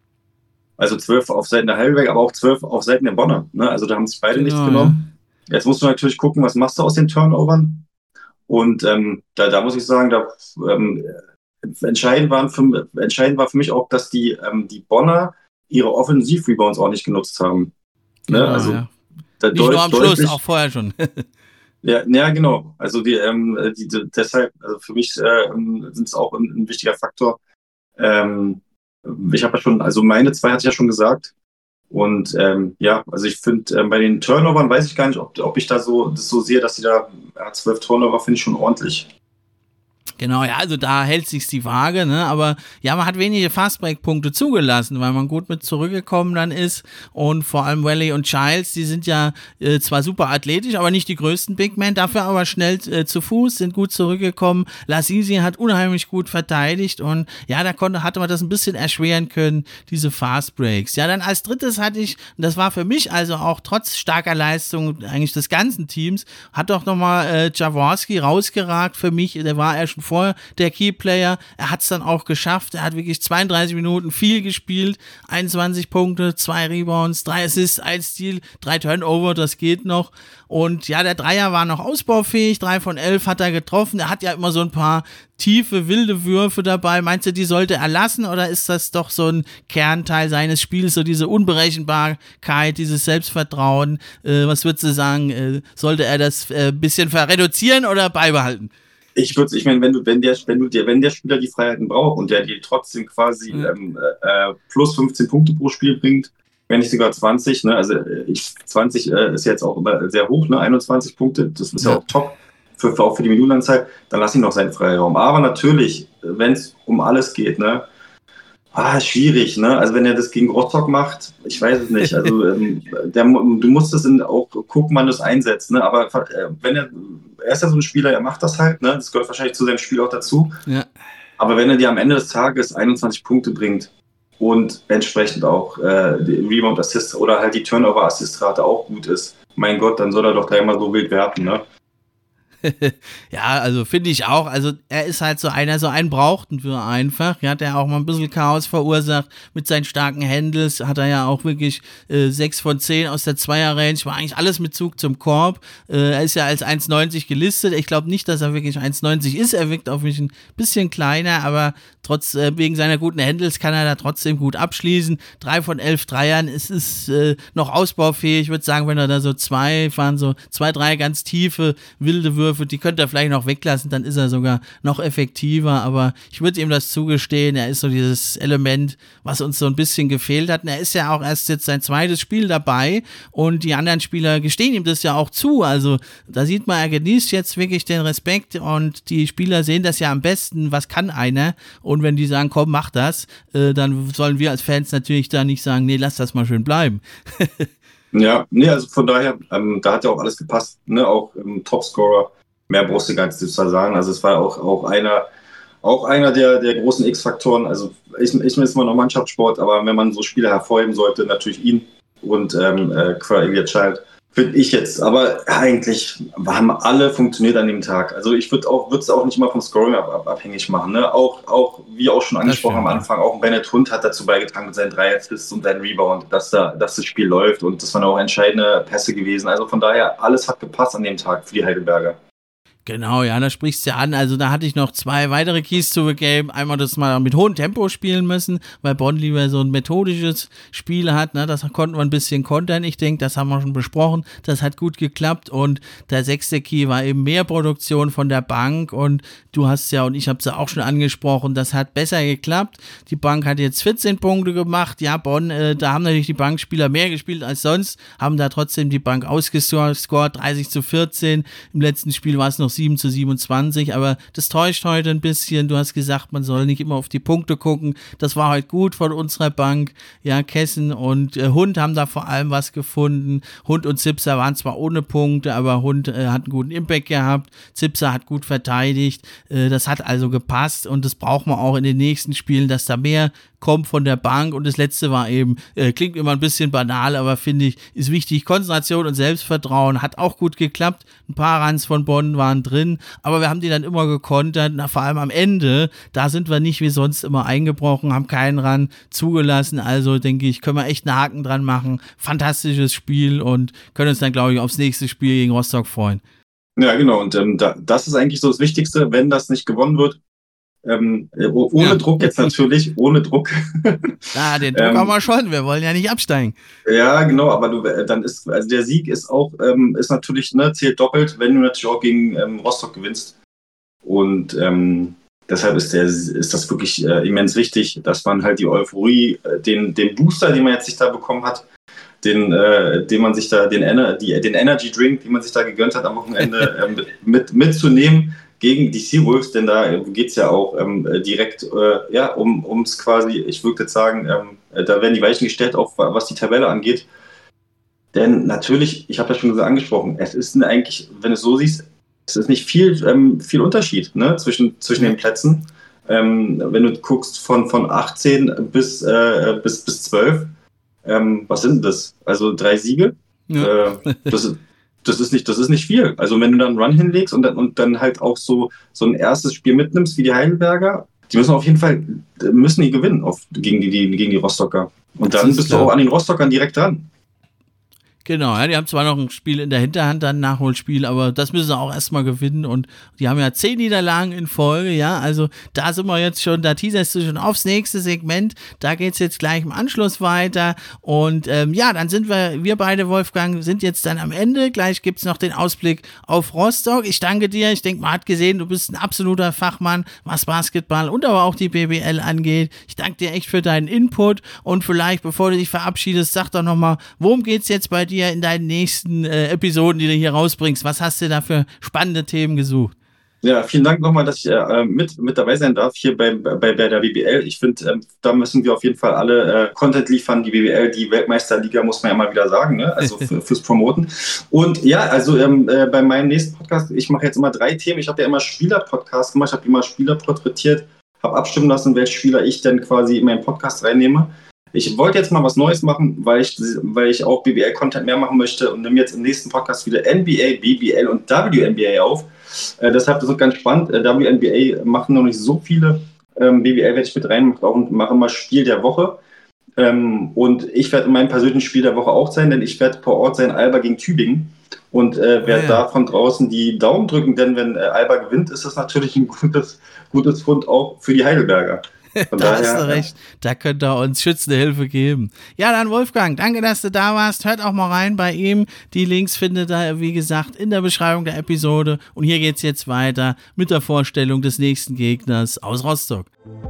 Also zwölf auf Seiten der Heidelberg, aber auch zwölf auf Seiten der Bonner. Ne? Also da haben sich beide genau, nichts genommen. Ja. Jetzt musst du natürlich gucken, was machst du aus den Turnovern. Und ähm, da, da muss ich sagen, da ähm, entscheidend, waren für, entscheidend war für mich auch, dass die, ähm, die Bonner ihre Offensiv-Rebounds auch nicht genutzt haben. Genau, ne? Also ja. da Nicht nur am Schluss, auch vorher schon. Ja, ja, genau. Also die, ähm, die, die deshalb, also für mich äh, sind es auch ein, ein wichtiger Faktor. Ähm, ich habe ja schon, also meine zwei hatte ich ja schon gesagt. Und ähm, ja, also ich finde, äh, bei den Turnovern weiß ich gar nicht, ob, ob ich da so das so sehe, dass sie da ja, zwölf Turnover finde ich schon ordentlich. Genau, ja, also da hält sich's die Waage, ne, aber ja, man hat wenige Fastbreak-Punkte zugelassen, weil man gut mit zurückgekommen dann ist und vor allem Wally und Childs, die sind ja äh, zwar super athletisch, aber nicht die größten Big Men, dafür aber schnell äh, zu Fuß, sind gut zurückgekommen. Lasisi hat unheimlich gut verteidigt und ja, da konnte, hatte man das ein bisschen erschweren können, diese Fastbreaks. Ja, dann als drittes hatte ich, und das war für mich also auch trotz starker Leistung eigentlich des ganzen Teams, hat doch nochmal äh, Jaworski rausgeragt für mich, der war er schon vor der Keyplayer. Er hat es dann auch geschafft. Er hat wirklich zweiunddreißig Minuten viel gespielt. einundzwanzig Punkte, zwei Rebounds, drei Assists, ein Steal, drei Turnover, das geht noch. Und ja, der Dreier war noch ausbaufähig. drei von elf hat er getroffen. Er hat ja immer so ein paar tiefe, wilde Würfe dabei. Meinst du, die sollte er lassen oder ist das doch so ein Kernteil seines Spiels, so diese Unberechenbarkeit, dieses Selbstvertrauen? Äh, was würdest du sagen, äh, sollte er das ein äh, bisschen reduzieren oder beibehalten? Ich würde, ich meine, wenn du, wenn der, wenn du dir, wenn der Spieler die Freiheiten braucht und der dir trotzdem quasi mhm. ähm, äh, plus fünfzehn Punkte pro Spiel bringt, wenn nicht sogar zwanzig, ne, also ich, zwanzig äh, ist jetzt auch immer sehr hoch, ne, einundzwanzig Punkte, das ist ja, ja auch top. Für, für, auch für die Minutenanzahl, dann lass ihn noch seinen Freiraum. Aber natürlich, wenn es um alles geht, ne, ah, schwierig, ne? Also wenn er das gegen Rostock macht, ich weiß es nicht. Also ähm, der, du musst es in, auch gucken, wann du es einsetzt, ne? Aber äh, wenn er, er ist ja so ein Spieler, er macht das halt, ne? Das gehört wahrscheinlich zu seinem Spiel auch dazu. Ja. Aber wenn er dir am Ende des Tages einundzwanzig Punkte bringt und entsprechend auch äh, die Rebound-Assist oder halt die Turnover-Assist-Rate auch gut ist, mein Gott, dann soll er doch dreimal so wild werfen, ne? Ja, also finde ich auch, also er ist halt so einer, so einen brauchten wir einfach, ja, der auch mal ein bisschen Chaos verursacht mit seinen starken Handles, hat er ja auch wirklich äh, sechs von zehn aus der Zweier-Range, war eigentlich alles mit Zug zum Korb, äh, er ist ja als eins neunzig gelistet, ich glaube nicht, dass er wirklich eins neunzig ist, er wirkt auf mich ein bisschen kleiner, aber trotz, äh, wegen seiner guten Handles kann er da trotzdem gut abschließen, drei von elf Dreiern, es ist äh, noch ausbaufähig, ich würde sagen, wenn er da so zwei, fahren so zwei, drei ganz tiefe, wilde Würfe, die könnte er vielleicht noch weglassen, dann ist er sogar noch effektiver, aber ich würde ihm das zugestehen, er ist so dieses Element, was uns so ein bisschen gefehlt hat, und er ist ja auch erst jetzt sein zweites Spiel dabei und die anderen Spieler gestehen ihm das ja auch zu, also da sieht man, er genießt jetzt wirklich den Respekt und die Spieler sehen das ja am besten, was kann einer, und wenn die sagen, komm, mach das, äh, dann sollen wir als Fans natürlich da nicht sagen, nee, lass das mal schön bleiben. Ja, nee, also von daher, ähm, da hat ja auch alles gepasst, ne, auch ähm, Topscorer. Mehr brauchst du gar nicht zu sagen. Also es war auch, auch einer, auch einer der, der großen X-Faktoren. Also ich, ich bin jetzt immer noch Mannschaftssport, aber wenn man so Spieler hervorheben sollte, natürlich ihn und ähm, äh, Elliott Child, finde ich jetzt. Aber eigentlich haben alle funktioniert an dem Tag. Also ich würde auch, würde es auch nicht mal vom Scoring ab, ab, abhängig machen. Ne? Auch, auch, wie auch schon angesprochen am Anfang, auch Bennett Hund hat dazu beigetragen mit seinen Dreier-Assists und seinen Rebound, dass da, dass das Spiel läuft, und das waren auch entscheidende Pässe gewesen. Also von daher, alles hat gepasst an dem Tag für die Heidelberger. Genau, ja, da sprichst du ja an. Also da hatte ich noch zwei weitere Keys to the Game. Einmal, dass man mit hohem Tempo spielen müssen, weil Bonn lieber so ein methodisches Spiel hat. Ne? Das konnten wir ein bisschen kontern. Ich denke, das haben wir schon besprochen. Das hat gut geklappt. Und der sechste Key war eben mehr Produktion von der Bank. Und du hast ja, und ich habe es ja auch schon angesprochen, das hat besser geklappt. Die Bank hat jetzt vierzehn Punkte gemacht. Ja, Bonn, äh, da haben natürlich die Bankspieler mehr gespielt als sonst, haben da trotzdem die Bank ausgescored, dreißig zu vierzehn. Im letzten Spiel war es noch sieben zu siebenundzwanzig, aber das täuscht heute ein bisschen. Du hast gesagt, man soll nicht immer auf die Punkte gucken. Das war heute gut von unserer Bank. Ja, Kessen und äh, Hund haben da vor allem was gefunden. Hund und Zipser waren zwar ohne Punkte, aber Hund äh, hat einen guten Impact gehabt. Zipser hat gut verteidigt. Äh, das hat also gepasst, und das braucht man auch in den nächsten Spielen, dass da mehr kommt von der Bank. Und das letzte war eben, äh, klingt immer ein bisschen banal, aber finde ich, ist wichtig. Konzentration und Selbstvertrauen hat auch gut geklappt. Ein paar Runs von Bonn waren drin, aber wir haben die dann immer gekontert. Na, vor allem am Ende, da sind wir nicht wie sonst immer eingebrochen, haben keinen Run zugelassen. Also denke ich, können wir echt einen Haken dran machen. Fantastisches Spiel, und können uns dann, glaube ich, aufs nächste Spiel gegen Rostock freuen. Ja, genau. Und ähm, da, das ist eigentlich so das Wichtigste, wenn das nicht gewonnen wird. Ähm, ohne ja. Druck jetzt natürlich, ohne Druck. Ja, den Druck ähm, haben wir schon, wir wollen ja nicht absteigen. Ja, genau, aber du, dann ist, also der Sieg ist auch, ähm, ist natürlich, ne, zählt doppelt, wenn du natürlich auch gegen ähm, Rostock gewinnst. Und ähm, deshalb ist, der, ist das wirklich äh, immens wichtig, dass man halt die Euphorie, äh, den, den Booster, den man jetzt sich da bekommen hat, den, äh, den man sich da, den, Ener- die, den Energy Drink, den man sich da gegönnt hat am Wochenende, äh, mit, mitzunehmen gegen die Seawolves, denn da geht es ja auch ähm, direkt äh, ja, um ums quasi, ich würde jetzt sagen, ähm, da werden die Weichen gestellt, auch was die Tabelle angeht. Denn natürlich, ich habe das schon angesprochen, es ist eigentlich, wenn du es so siehst, es ist nicht viel, ähm, viel Unterschied, ne, zwischen, zwischen den Plätzen. Ähm, wenn du guckst von, von achtzehn bis, äh, bis, bis zwölf, ähm, was sind das? Also drei Siege. Ja. Äh, das ist das ist nicht, das ist nicht viel. Also wenn du dann einen Run hinlegst und dann, und dann halt auch so, so ein erstes Spiel mitnimmst wie die Heidelberger, die müssen auf jeden Fall, müssen die gewinnen auf, gegen, die, die, gegen die Rostocker. Und dann bist klar. du auch an den Rostockern direkt dran. Genau, ja, die haben zwar noch ein Spiel in der Hinterhand, dann ein Nachholspiel, aber das müssen sie auch erstmal gewinnen und die haben ja zehn Niederlagen in Folge, ja, also da sind wir jetzt schon, da teaserst du schon aufs nächste Segment, da geht's jetzt gleich im Anschluss weiter und ähm, ja, dann sind wir, wir beide, Wolfgang, sind jetzt dann am Ende, gleich gibt's noch den Ausblick auf Rostock. Ich danke dir, ich denke, man hat gesehen, du bist ein absoluter Fachmann, was Basketball und aber auch die B B L angeht. Ich danke dir echt für deinen Input und vielleicht, bevor du dich verabschiedest, sag doch nochmal, worum geht's jetzt bei dir in deinen nächsten äh, Episoden, die du hier rausbringst? Was hast du da für spannende Themen gesucht? Ja, vielen Dank nochmal, dass ich äh, mit, mit dabei sein darf hier bei, bei, bei der B B L. Ich finde, äh, da müssen wir auf jeden Fall alle äh, Content liefern. Die B B L, die Weltmeisterliga, muss man ja mal wieder sagen, ne? Also für, fürs Promoten. Und ja, also ähm, äh, bei meinem nächsten Podcast, ich mache jetzt immer drei Themen. Ich habe ja immer Spieler-Podcasts gemacht, ich habe immer Spieler porträtiert, habe abstimmen lassen, welche Spieler ich dann quasi in meinen Podcast reinnehme. Ich wollte jetzt mal was Neues machen, weil ich, weil ich auch B B L-Content mehr machen möchte und nehme jetzt im nächsten Podcast wieder N B A, B B L und W N B A auf. Äh, deshalb ist es ganz spannend. Äh, W N B A machen noch nicht so viele. Ähm, B B L werde ich mit rein und mache immer Spiel der Woche. Ähm, und ich werde in meinem persönlichen Spiel der Woche auch sein, denn ich werde vor Ort sein, Alba gegen Tübingen. Und äh, werde ja, ja. da von draußen die Daumen drücken, denn wenn äh, Alba gewinnt, ist das natürlich ein gutes, gutes Fund auch für die Heidelberger. Von da daher, hast du recht, da könnt ihr uns schützende Hilfe geben. Ja, dann Wolfgang, danke, dass du da warst. Hört auch mal rein bei ihm. Die Links findet ihr, wie gesagt, in der Beschreibung der Episode. Und hier geht's jetzt weiter mit der Vorstellung des nächsten Gegners aus Rostock.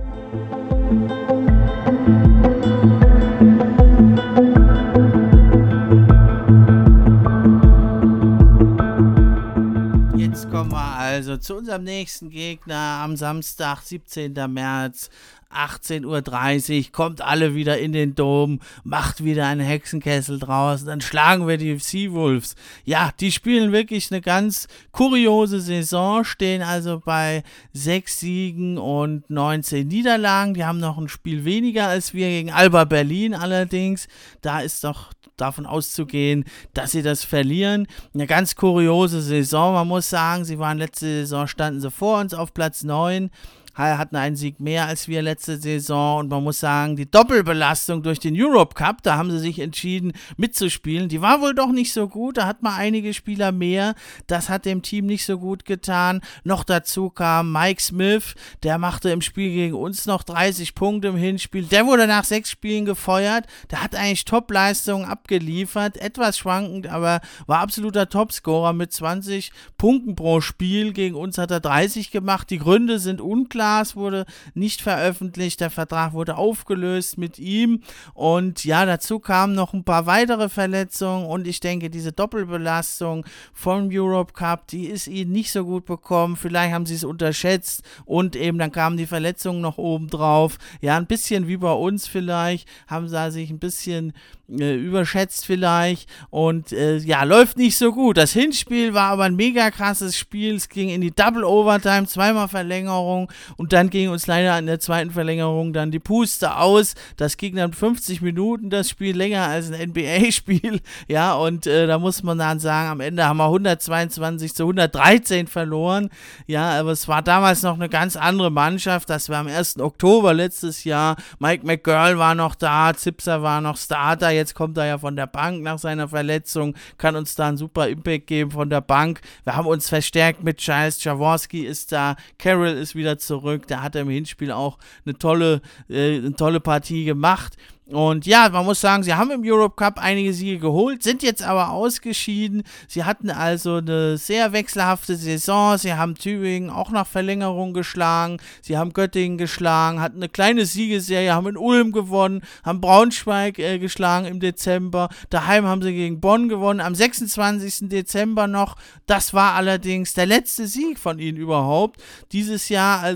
Jetzt kommen wir also zu unserem nächsten Gegner am Samstag, siebzehnten März. achtzehn Uhr dreißig, kommt alle wieder in den Dom, macht wieder einen Hexenkessel draus, dann schlagen wir die Seawolves. Ja, die spielen wirklich eine ganz kuriose Saison, stehen also bei sechs Siegen und neunzehn Niederlagen. Die haben noch ein Spiel weniger als wir gegen Alba Berlin allerdings. Da ist doch davon auszugehen, dass sie das verlieren. Eine ganz kuriose Saison, man muss sagen, sie waren letzte Saison, standen sie vor uns auf Platz neun, hatten einen Sieg mehr als wir letzte Saison und man muss sagen, die Doppelbelastung durch den Europe Cup, da haben sie sich entschieden mitzuspielen, die war wohl doch nicht so gut, da hat man einige Spieler mehr, das hat dem Team nicht so gut getan. Noch dazu kam Mike Smith, der machte im Spiel gegen uns noch dreißig Punkte im Hinspiel, der wurde nach sechs Spielen gefeuert, der hat eigentlich Top-Leistungen abgeliefert, etwas schwankend, aber war absoluter Topscorer mit zwanzig Punkten pro Spiel, gegen uns hat er dreißig gemacht, die Gründe sind unklar, es wurde nicht veröffentlicht, der Vertrag wurde aufgelöst mit ihm und ja, dazu kamen noch ein paar weitere Verletzungen und ich denke, diese Doppelbelastung vom Europe Cup, die ist ihnen nicht so gut bekommen, vielleicht haben sie es unterschätzt und eben dann kamen die Verletzungen noch oben drauf, ja, ein bisschen wie bei uns vielleicht, haben sie sich ein bisschen äh, überschätzt vielleicht und äh, ja, läuft nicht so gut. Das Hinspiel war aber ein mega krasses Spiel, es ging in die Double Overtime, zweimal Verlängerung und dann ging uns leider in der zweiten Verlängerung dann die Puste aus. Das ging dann fünfzig Minuten, das Spiel, länger als ein N B A-Spiel. Ja, und äh, da muss man dann sagen, am Ende haben wir hundertzweiundzwanzig zu hundertdreizehn verloren. Ja, aber es war damals noch eine ganz andere Mannschaft. Das war am ersten Oktober letztes Jahr. Mike McGurl war noch da, Zipser war noch Starter. Jetzt kommt er ja von der Bank nach seiner Verletzung, kann uns da einen super Impact geben von der Bank. Wir haben uns verstärkt mit Giles Jaworski ist da, Carroll ist wieder zurück. Da hat er im Hinspiel auch eine tolle, äh, eine tolle Partie gemacht. Und ja, man muss sagen, sie haben im Europe Cup einige Siege geholt, sind jetzt aber ausgeschieden. Sie hatten also eine sehr wechselhafte Saison. Sie haben Tübingen auch nach Verlängerung geschlagen. Sie haben Göttingen geschlagen, hatten eine kleine Siegesserie, haben in Ulm gewonnen, haben Braunschweig äh, geschlagen im Dezember. Daheim haben sie gegen Bonn gewonnen, am sechsundzwanzigsten Dezember noch. Das war allerdings der letzte Sieg von ihnen überhaupt. Dieses Jahr also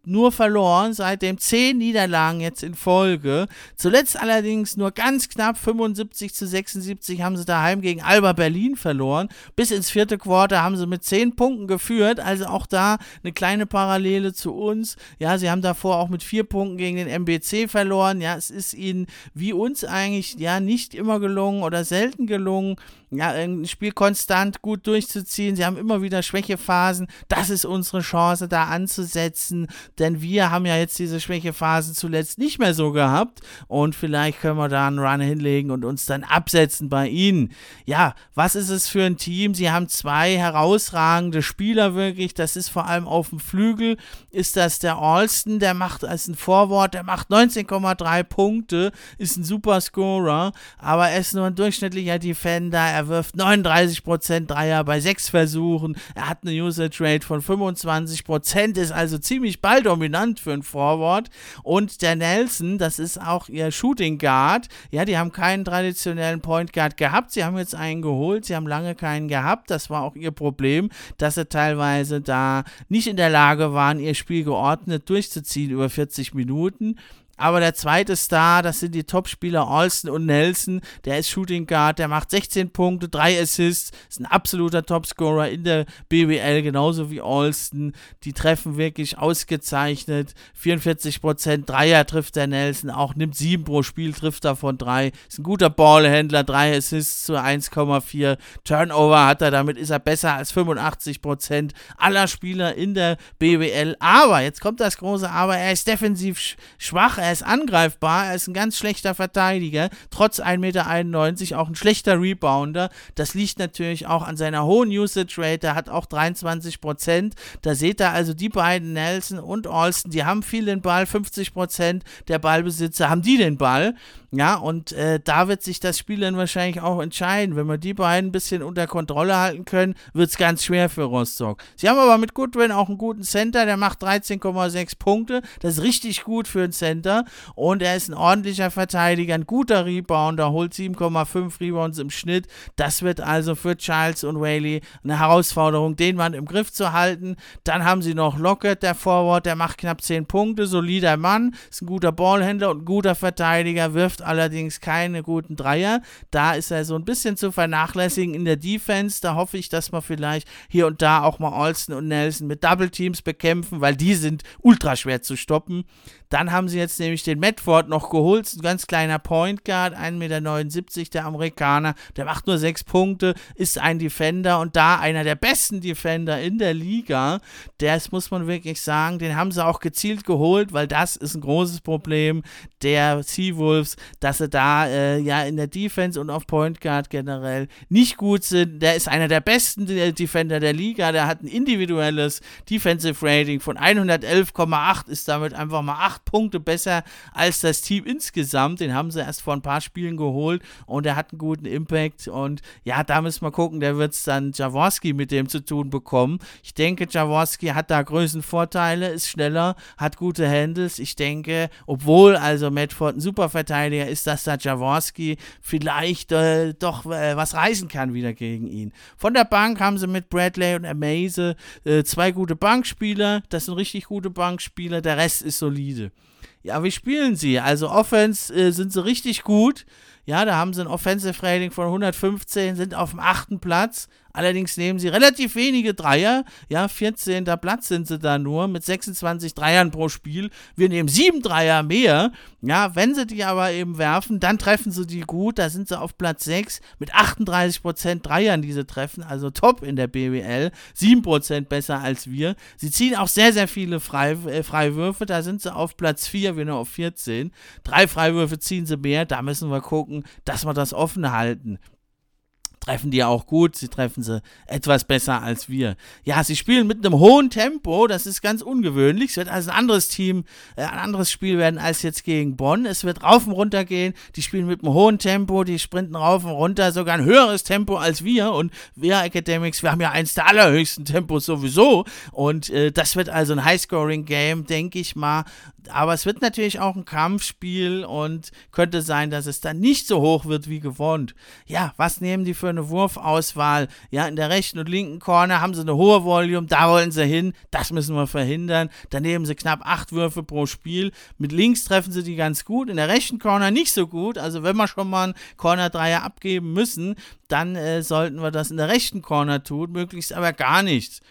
nur verloren, seitdem zehn Niederlagen jetzt in Folge. Zuletzt allerdings nur ganz knapp fünfundsiebzig zu sechsundsiebzig haben sie daheim gegen Alba Berlin verloren. Bis ins vierte Quarter haben sie mit zehn Punkten geführt, also auch da eine kleine Parallele zu uns. Ja, sie haben davor auch mit vier Punkten gegen den M B C verloren. Ja, es ist ihnen wie uns eigentlich ja nicht immer gelungen oder selten gelungen, ja, ein Spiel konstant gut durchzuziehen. Sie haben immer wieder Schwächephasen. Das ist unsere Chance, da anzusetzen, denn wir haben ja jetzt diese Schwächephasen zuletzt nicht mehr so gehabt und vielleicht können wir da einen Run hinlegen und uns dann absetzen bei ihnen. Ja, was ist es für ein Team? Sie haben zwei herausragende Spieler wirklich. Das ist vor allem auf dem Flügel, ist das der Alston, der macht als ein Forward, der macht neunzehn Komma drei Punkte, ist ein super Scorer, aber er ist nur ein durchschnittlicher Defender. Er wirft neununddreißig Prozent Dreier bei sechs Versuchen. Er hat eine Usage Rate von fünfundzwanzig Prozent, ist also ziemlich balldominant für einen Forward. Und der Nelson, das ist auch ihr Shooting Guard. Ja, die haben keinen traditionellen Point Guard gehabt. Sie haben jetzt einen geholt. Sie haben lange keinen gehabt. Das war auch ihr Problem, dass sie teilweise da nicht in der Lage waren, ihr Spiel geordnet durchzuziehen über vierzig Minuten. Aber der zweite Star, das sind die Topspieler Alston und Nelson, der ist Shooting Guard, der macht sechzehn Punkte, drei Assists, ist ein absoluter Topscorer in der B B L, genauso wie Alston. Die treffen wirklich ausgezeichnet, vierundvierzig Prozent Dreier trifft der Nelson, auch nimmt sieben pro Spiel, trifft davon drei, ist ein guter Ballhändler, drei Assists zu eins Komma vier, Turnover hat er, damit ist er besser als fünfundachtzig Prozent aller Spieler in der B B L. Aber, jetzt kommt das große Aber, er ist defensiv schwach, er ist angreifbar, er ist ein ganz schlechter Verteidiger, trotz ein Meter einundneunzig auch ein schlechter Rebounder. Das liegt natürlich auch an seiner hohen Usage Rate, er hat auch dreiundzwanzig Prozent. Da seht ihr also die beiden, Nelson und Alston, die haben viel den Ball, fünfzig Prozent der Ballbesitzer haben die den Ball. Ja, und äh, da wird sich das Spiel dann wahrscheinlich auch entscheiden. Wenn wir die beiden ein bisschen unter Kontrolle halten können, wird es ganz schwer für Rostock. Sie haben aber mit Goodwin auch einen guten Center, der macht dreizehn Komma sechs Punkte. Das ist richtig gut für einen Center. Und er ist ein ordentlicher Verteidiger, ein guter Rebounder, holt sieben Komma fünf Rebounds im Schnitt. Das wird also für Childs und Whaley eine Herausforderung, den Mann im Griff zu halten. Dann haben sie noch Lockett, der Forward, der macht knapp zehn Punkte, solider Mann, ist ein guter Ballhändler und ein guter Verteidiger, wirft allerdings keine guten Dreier. Da ist er so ein bisschen zu vernachlässigen in der Defense. Da hoffe ich, dass wir vielleicht hier und da auch mal Alston und Nelson mit Double Teams bekämpfen, weil die sind ultra schwer zu stoppen. Dann haben sie jetzt nämlich den Medford noch geholt, ein ganz kleiner Point Guard, ein Meter neunundsiebzig, der Amerikaner, der macht nur sechs Punkte, ist ein Defender und da einer der besten Defender in der Liga. Das muss man wirklich sagen, den haben sie auch gezielt geholt, weil das ist ein großes Problem der Seawolves, dass sie da äh, ja in der Defense und auf Point Guard generell nicht gut sind. Der ist einer der besten Defender der Liga, der hat ein individuelles Defensive Rating von hundertelf Komma acht, ist damit einfach mal acht Punkte besser als das Team insgesamt. Den haben sie erst vor ein paar Spielen geholt und er hat einen guten Impact und ja, da müssen wir gucken, der wird es dann Jaworski mit dem zu tun bekommen. Ich denke, Jaworski hat da Größenvorteile, ist schneller, hat gute Handles. Ich denke, obwohl also Medford ein super Verteidiger ist, dass da Jaworski vielleicht äh, doch äh, was reißen kann wieder gegen ihn. Von der Bank haben sie mit Bradley und Amaze äh, zwei gute Bankspieler, das sind richtig gute Bankspieler, der Rest ist solide. Ja, wie spielen sie? Also Offense äh, sind sie richtig gut. Ja, da haben sie ein Offensive Rating von hundertfünfzehn, sind auf dem achten Platz. Allerdings nehmen sie relativ wenige Dreier. Ja, vierzehnter Platz sind sie da nur mit sechsundzwanzig Dreiern pro Spiel. Wir nehmen sieben Dreier mehr. Ja, wenn sie die aber eben werfen, dann treffen sie die gut. Da sind sie auf Platz sechs mit achtunddreißig Prozent Dreiern, die sie treffen. Also top in der B W L. sieben Prozent besser als wir. Sie ziehen auch sehr, sehr viele Frei, äh, Freiwürfe. Da sind sie auf Platz vier, wir nur auf vierzehn. Drei Freiwürfe ziehen sie mehr. Da müssen wir gucken, dass wir das offen halten. Treffen die auch gut, sie treffen sie etwas besser als wir. Ja, sie spielen mit einem hohen Tempo, das ist ganz ungewöhnlich. Es wird also ein anderes Team, äh, ein anderes Spiel werden als jetzt gegen Bonn. Es wird rauf und runter gehen, die spielen mit einem hohen Tempo, die sprinten rauf und runter, sogar ein höheres Tempo als wir. Und wir Academics, wir haben ja eins der allerhöchsten Tempos sowieso. Und äh, das wird also ein High-Scoring-Game, denke ich mal. Aber es wird natürlich auch ein Kampfspiel und könnte sein, dass es dann nicht so hoch wird wie gewohnt. Ja, was nehmen die für eine Wurfauswahl? Ja, in der rechten und linken Corner haben sie eine hohe Volume, da wollen sie hin, das müssen wir verhindern. Da nehmen sie knapp acht Würfe pro Spiel. Mit links treffen sie die ganz gut, in der rechten Corner nicht so gut. Also wenn wir schon mal einen Corner-Dreier abgeben müssen, dann äh, sollten wir das in der rechten Corner tun, möglichst aber gar nichts.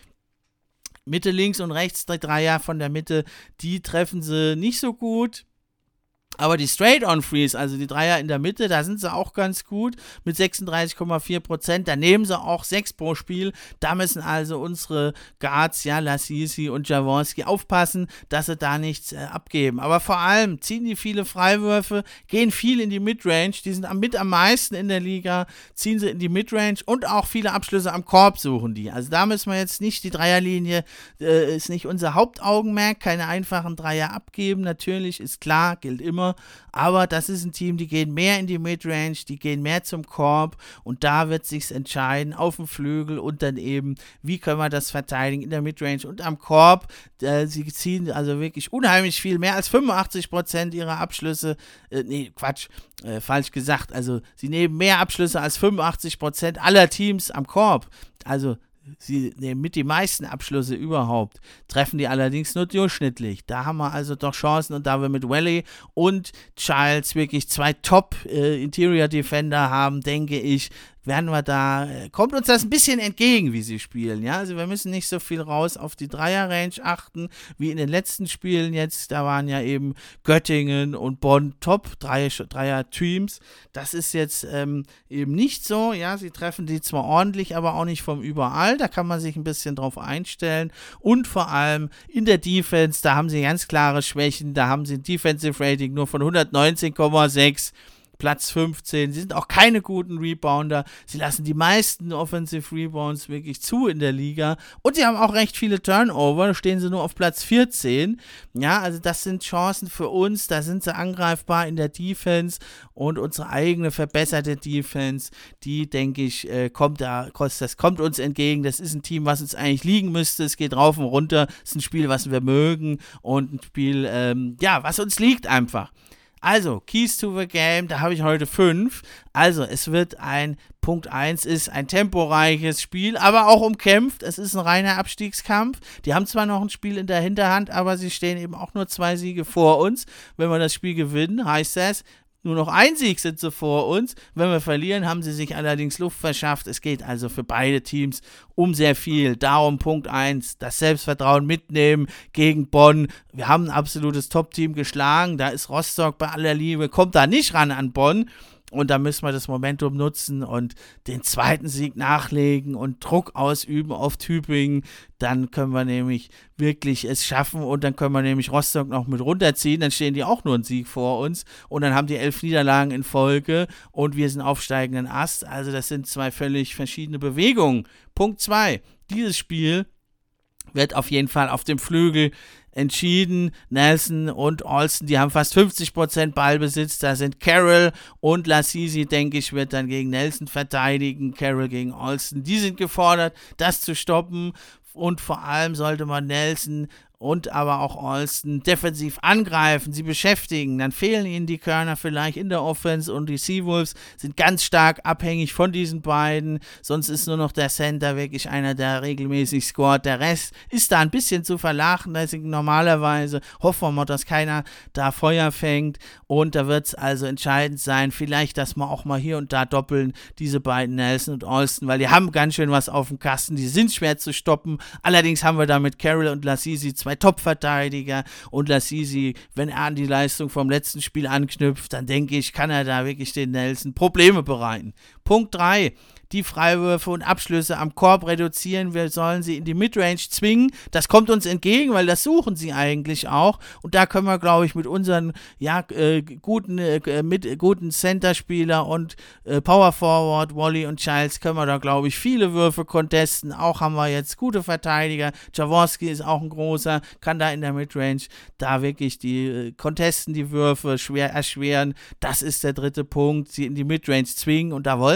Mitte, links und rechts, die Dreier von der Mitte, die treffen sie nicht so gut. Aber die Straight-on-Threes, also die Dreier in der Mitte, da sind sie auch ganz gut mit sechsunddreißig Komma vier Prozent. Da nehmen sie auch sechs pro Spiel. Da müssen also unsere Guards, ja, Lasisi und Jaworski aufpassen, dass sie da nichts äh, abgeben. Aber vor allem ziehen die viele Freiwürfe, gehen viel in die Midrange. Die sind am, mit am meisten in der Liga, ziehen sie in die Midrange und auch viele Abschlüsse am Korb suchen die. Also da müssen wir jetzt nicht, die Dreierlinie äh, ist nicht unser Hauptaugenmerk, keine einfachen Dreier abgeben. Natürlich, ist klar, gilt immer. Aber das ist ein Team, die gehen mehr in die Midrange, die gehen mehr zum Korb und da wird sich's entscheiden auf dem Flügel und dann eben, wie können wir das verteidigen in der Midrange und am Korb. Äh, sie ziehen also wirklich unheimlich viel, mehr als fünfundachtzig Prozent ihrer Abschlüsse, äh, nee, Quatsch, äh, falsch gesagt, also sie nehmen mehr Abschlüsse als fünfundachtzig Prozent aller Teams am Korb. Also sie nehmen mit die meisten Abschlüsse überhaupt, treffen die allerdings nur durchschnittlich. Da haben wir also doch Chancen und da wir mit Wally und Childs wirklich zwei Top-Interior-Defender äh, haben, denke ich, werden wir da, äh, kommt uns das ein bisschen entgegen, wie sie spielen, ja, also wir müssen nicht so viel raus auf die Dreier-Range achten, wie in den letzten Spielen jetzt, da waren ja eben Göttingen und Bonn Top, drei, Dreier-Teams, das ist jetzt ähm, eben nicht so, ja, sie treffen die zwar ordentlich, aber auch nicht vom überall, da kann man sich ein bisschen drauf einstellen und vor allem in der Defense, da haben sie ganz klare Schwächen, da haben sie ein Defensive Rating nur von hundertneunzehn Komma sechs, Platz fünfzehn, sie sind auch keine guten Rebounder, sie lassen die meisten Offensive Rebounds wirklich zu in der Liga und sie haben auch recht viele Turnover, da stehen sie nur auf Platz vierzehn, ja, also das sind Chancen für uns, da sind sie angreifbar in der Defense und unsere eigene verbesserte Defense, die, denke ich, äh, kommt da, das kommt uns entgegen, das ist ein Team, was uns eigentlich liegen müsste, es geht rauf und runter, es ist ein Spiel, was wir mögen und ein Spiel, ähm, ja, was uns liegt einfach. Also, Keys to the Game, da habe ich heute fünf. Also, es wird ein, Punkt eins ist ein temporeiches Spiel, aber auch umkämpft. Es ist ein reiner Abstiegskampf. Die haben zwar noch ein Spiel in der Hinterhand, aber sie stehen eben auch nur zwei Siege vor uns. Wenn wir das Spiel gewinnen, heißt das, nur noch ein Sieg sind sie vor uns. Wenn wir verlieren, haben sie sich allerdings Luft verschafft. Es geht also für beide Teams um sehr viel. Darum Punkt eins, das Selbstvertrauen mitnehmen gegen Bonn. Wir haben ein absolutes Top-Team geschlagen. Da ist Rostock bei aller Liebe, kommt da nicht ran an Bonn. Und da müssen wir das Momentum nutzen und den zweiten Sieg nachlegen und Druck ausüben auf Tübingen. Dann können wir nämlich wirklich es schaffen und dann können wir nämlich Rostock noch mit runterziehen. Dann stehen die auch nur einen Sieg vor uns und dann haben die elf Niederlagen in Folge und wir sind aufsteigenden Ast. Also das sind zwei völlig verschiedene Bewegungen. Punkt zwei. Dieses Spiel wird auf jeden Fall auf dem Flügel entschieden. Nelson und Alston, die haben fast fünfzig Prozent Ballbesitz. Da sind Carroll und Lasisi, denke ich, wird dann gegen Nelson verteidigen. Carroll gegen Alston. Die sind gefordert, das zu stoppen. Und vor allem sollte man Nelson und aber auch Alston defensiv angreifen, sie beschäftigen, dann fehlen ihnen die Körner vielleicht in der Offense und die Seawolves sind ganz stark abhängig von diesen beiden, sonst ist nur noch der Center wirklich einer, der regelmäßig scoret, der Rest ist da ein bisschen zu vernachlässigen normalerweise, hoffen wir mal, dass keiner da Feuer fängt und da wird es also entscheidend sein, vielleicht, dass wir auch mal hier und da doppeln, diese beiden Nelson und Alston, weil die haben ganz schön was auf dem Kasten, die sind schwer zu stoppen, allerdings haben wir da mit Carroll und Lasisi zwei Top-Verteidiger und Lasisi, wenn er an die Leistung vom letzten Spiel anknüpft, dann denke ich, kann er da wirklich den Nelson Probleme bereiten. Punkt drei. Die Freiwürfe und Abschlüsse am Korb reduzieren. Wir sollen sie in die Midrange zwingen. Das kommt uns entgegen, weil das suchen sie eigentlich auch. Und da können wir, glaube ich, mit unseren ja, äh, guten, äh, mit, guten Center-Spieler und äh, Power Forward, Wally und Childs, können wir da, glaube ich, viele Würfe contesten. Auch haben wir jetzt gute Verteidiger. Jaworski ist auch ein großer, kann da in der Midrange da wirklich die äh, contesten, die Würfe schwer erschweren. Das ist der dritte Punkt. Sie in die Midrange zwingen. Und da wollen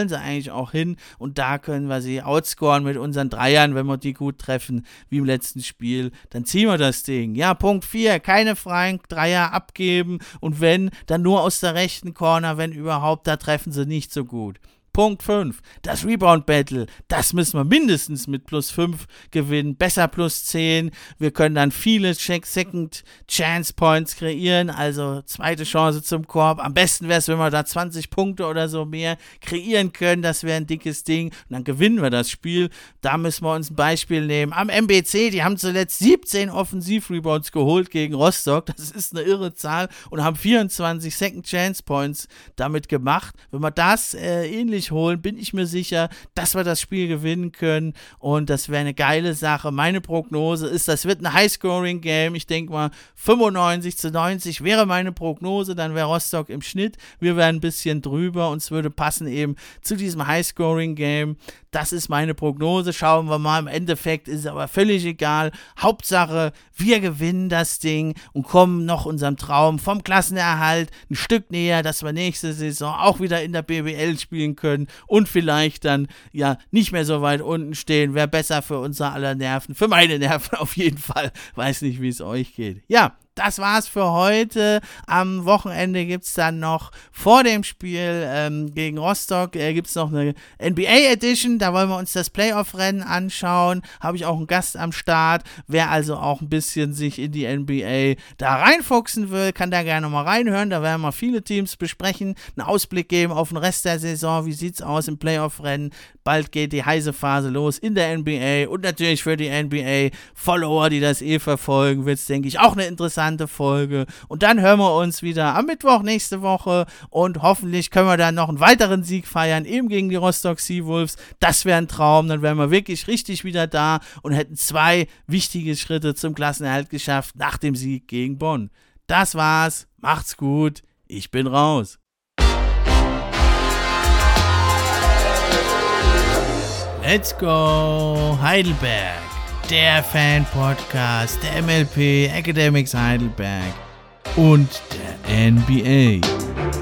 wollen sie eigentlich auch hin und da können wir sie outscoren mit unseren Dreiern, wenn wir die gut treffen, wie im letzten Spiel, dann ziehen wir das Ding. Ja, Punkt vier, keine freien Dreier abgeben und wenn, dann nur aus der rechten Corner, wenn überhaupt, da treffen sie nicht so gut. Punkt fünf, das Rebound-Battle, das müssen wir mindestens mit plus fünf gewinnen, besser plus zehn. Wir können dann viele Second-Chance-Points kreieren, also zweite Chance zum Korb. Am besten wäre es, wenn wir da zwanzig Punkte oder so mehr kreieren können, das wäre ein dickes Ding und dann gewinnen wir das Spiel. Da müssen wir uns ein Beispiel nehmen. Am M B C, die haben zuletzt siebzehn Offensiv-Rebounds geholt gegen Rostock, das ist eine irre Zahl und haben vierundzwanzig Second-Chance-Points damit gemacht. Wenn wir das äh, ähnlich holen, bin ich mir sicher, dass wir das Spiel gewinnen können und das wäre eine geile Sache. Meine Prognose ist, das wird ein High-Scoring-Game. Ich denke mal fünfundneunzig zu neunzig wäre meine Prognose, dann wäre Rostock im Schnitt. Wir wären ein bisschen drüber und es würde passen eben zu diesem High-Scoring-Game. Das ist meine Prognose. Schauen wir mal. Im Endeffekt ist es aber völlig egal. Hauptsache, wir gewinnen das Ding und kommen noch unserem Traum vom Klassenerhalt ein Stück näher, dass wir nächste Saison auch wieder in der B B L spielen können und vielleicht dann ja nicht mehr so weit unten stehen. Wäre besser für unser aller Nerven. Für meine Nerven auf jeden Fall. Weiß nicht, wie es euch geht. Ja. Das war's für heute. Am Wochenende gibt's dann noch vor dem Spiel ähm, gegen Rostock äh, gibt's noch eine N B A Edition. Da wollen wir uns das Playoff-Rennen anschauen. Habe ich auch einen Gast am Start. Wer also auch ein bisschen sich in die N B A da reinfuchsen will, kann da gerne mal reinhören. Da werden wir viele Teams besprechen, einen Ausblick geben auf den Rest der Saison. Wie sieht's aus im Playoff-Rennen? Bald geht die heiße Phase los in der N B A und natürlich für die N B A-Follower, die das eh verfolgen, wird's, denke ich, auch eine interessante Folge. Und dann hören wir uns wieder am Mittwoch nächste Woche und hoffentlich können wir dann noch einen weiteren Sieg feiern, eben gegen die Rostock Seawolves. Das wäre ein Traum, dann wären wir wirklich richtig wieder da und hätten zwei wichtige Schritte zum Klassenerhalt geschafft nach dem Sieg gegen Bonn. Das war's, macht's gut, ich bin raus. Let's go Heidelberg, der Fan-Podcast der M L P Academics Heidelberg und der N B A.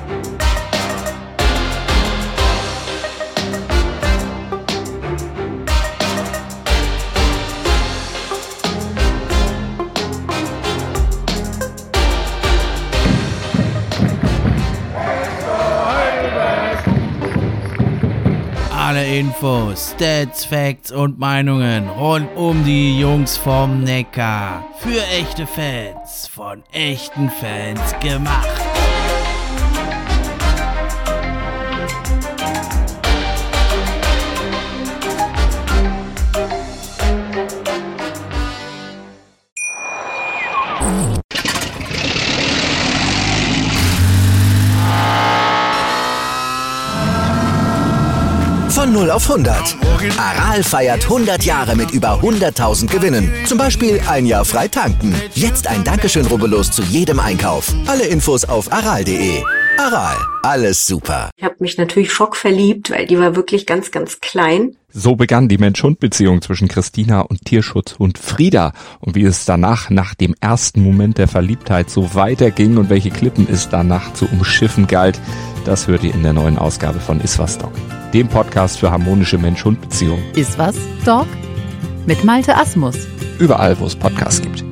Alle Infos, Stats, Facts und Meinungen rund um die Jungs vom Neckar. Für echte Fans, von echten Fans gemacht. Von null auf hundert. Aral feiert hundert Jahre mit über hunderttausend Gewinnen. Zum Beispiel ein Jahr frei tanken. Jetzt ein Dankeschön, rubbellos zu jedem Einkauf. Alle Infos auf aral punkt de. Aral, alles super. Ich habe mich natürlich schockverliebt, weil die war wirklich ganz, ganz klein. So begann die Mensch-Hund-Beziehung zwischen Christina und Tierschutzhund Frieda. Und wie es danach, nach dem ersten Moment der Verliebtheit, so weiterging und welche Klippen es danach zu umschiffen galt, das hört ihr in der neuen Ausgabe von Iswas Dog, dem Podcast für harmonische Mensch-Hund-Beziehungen. Iswas Dog? Mit Malte Asmus. Überall, wo es Podcasts gibt.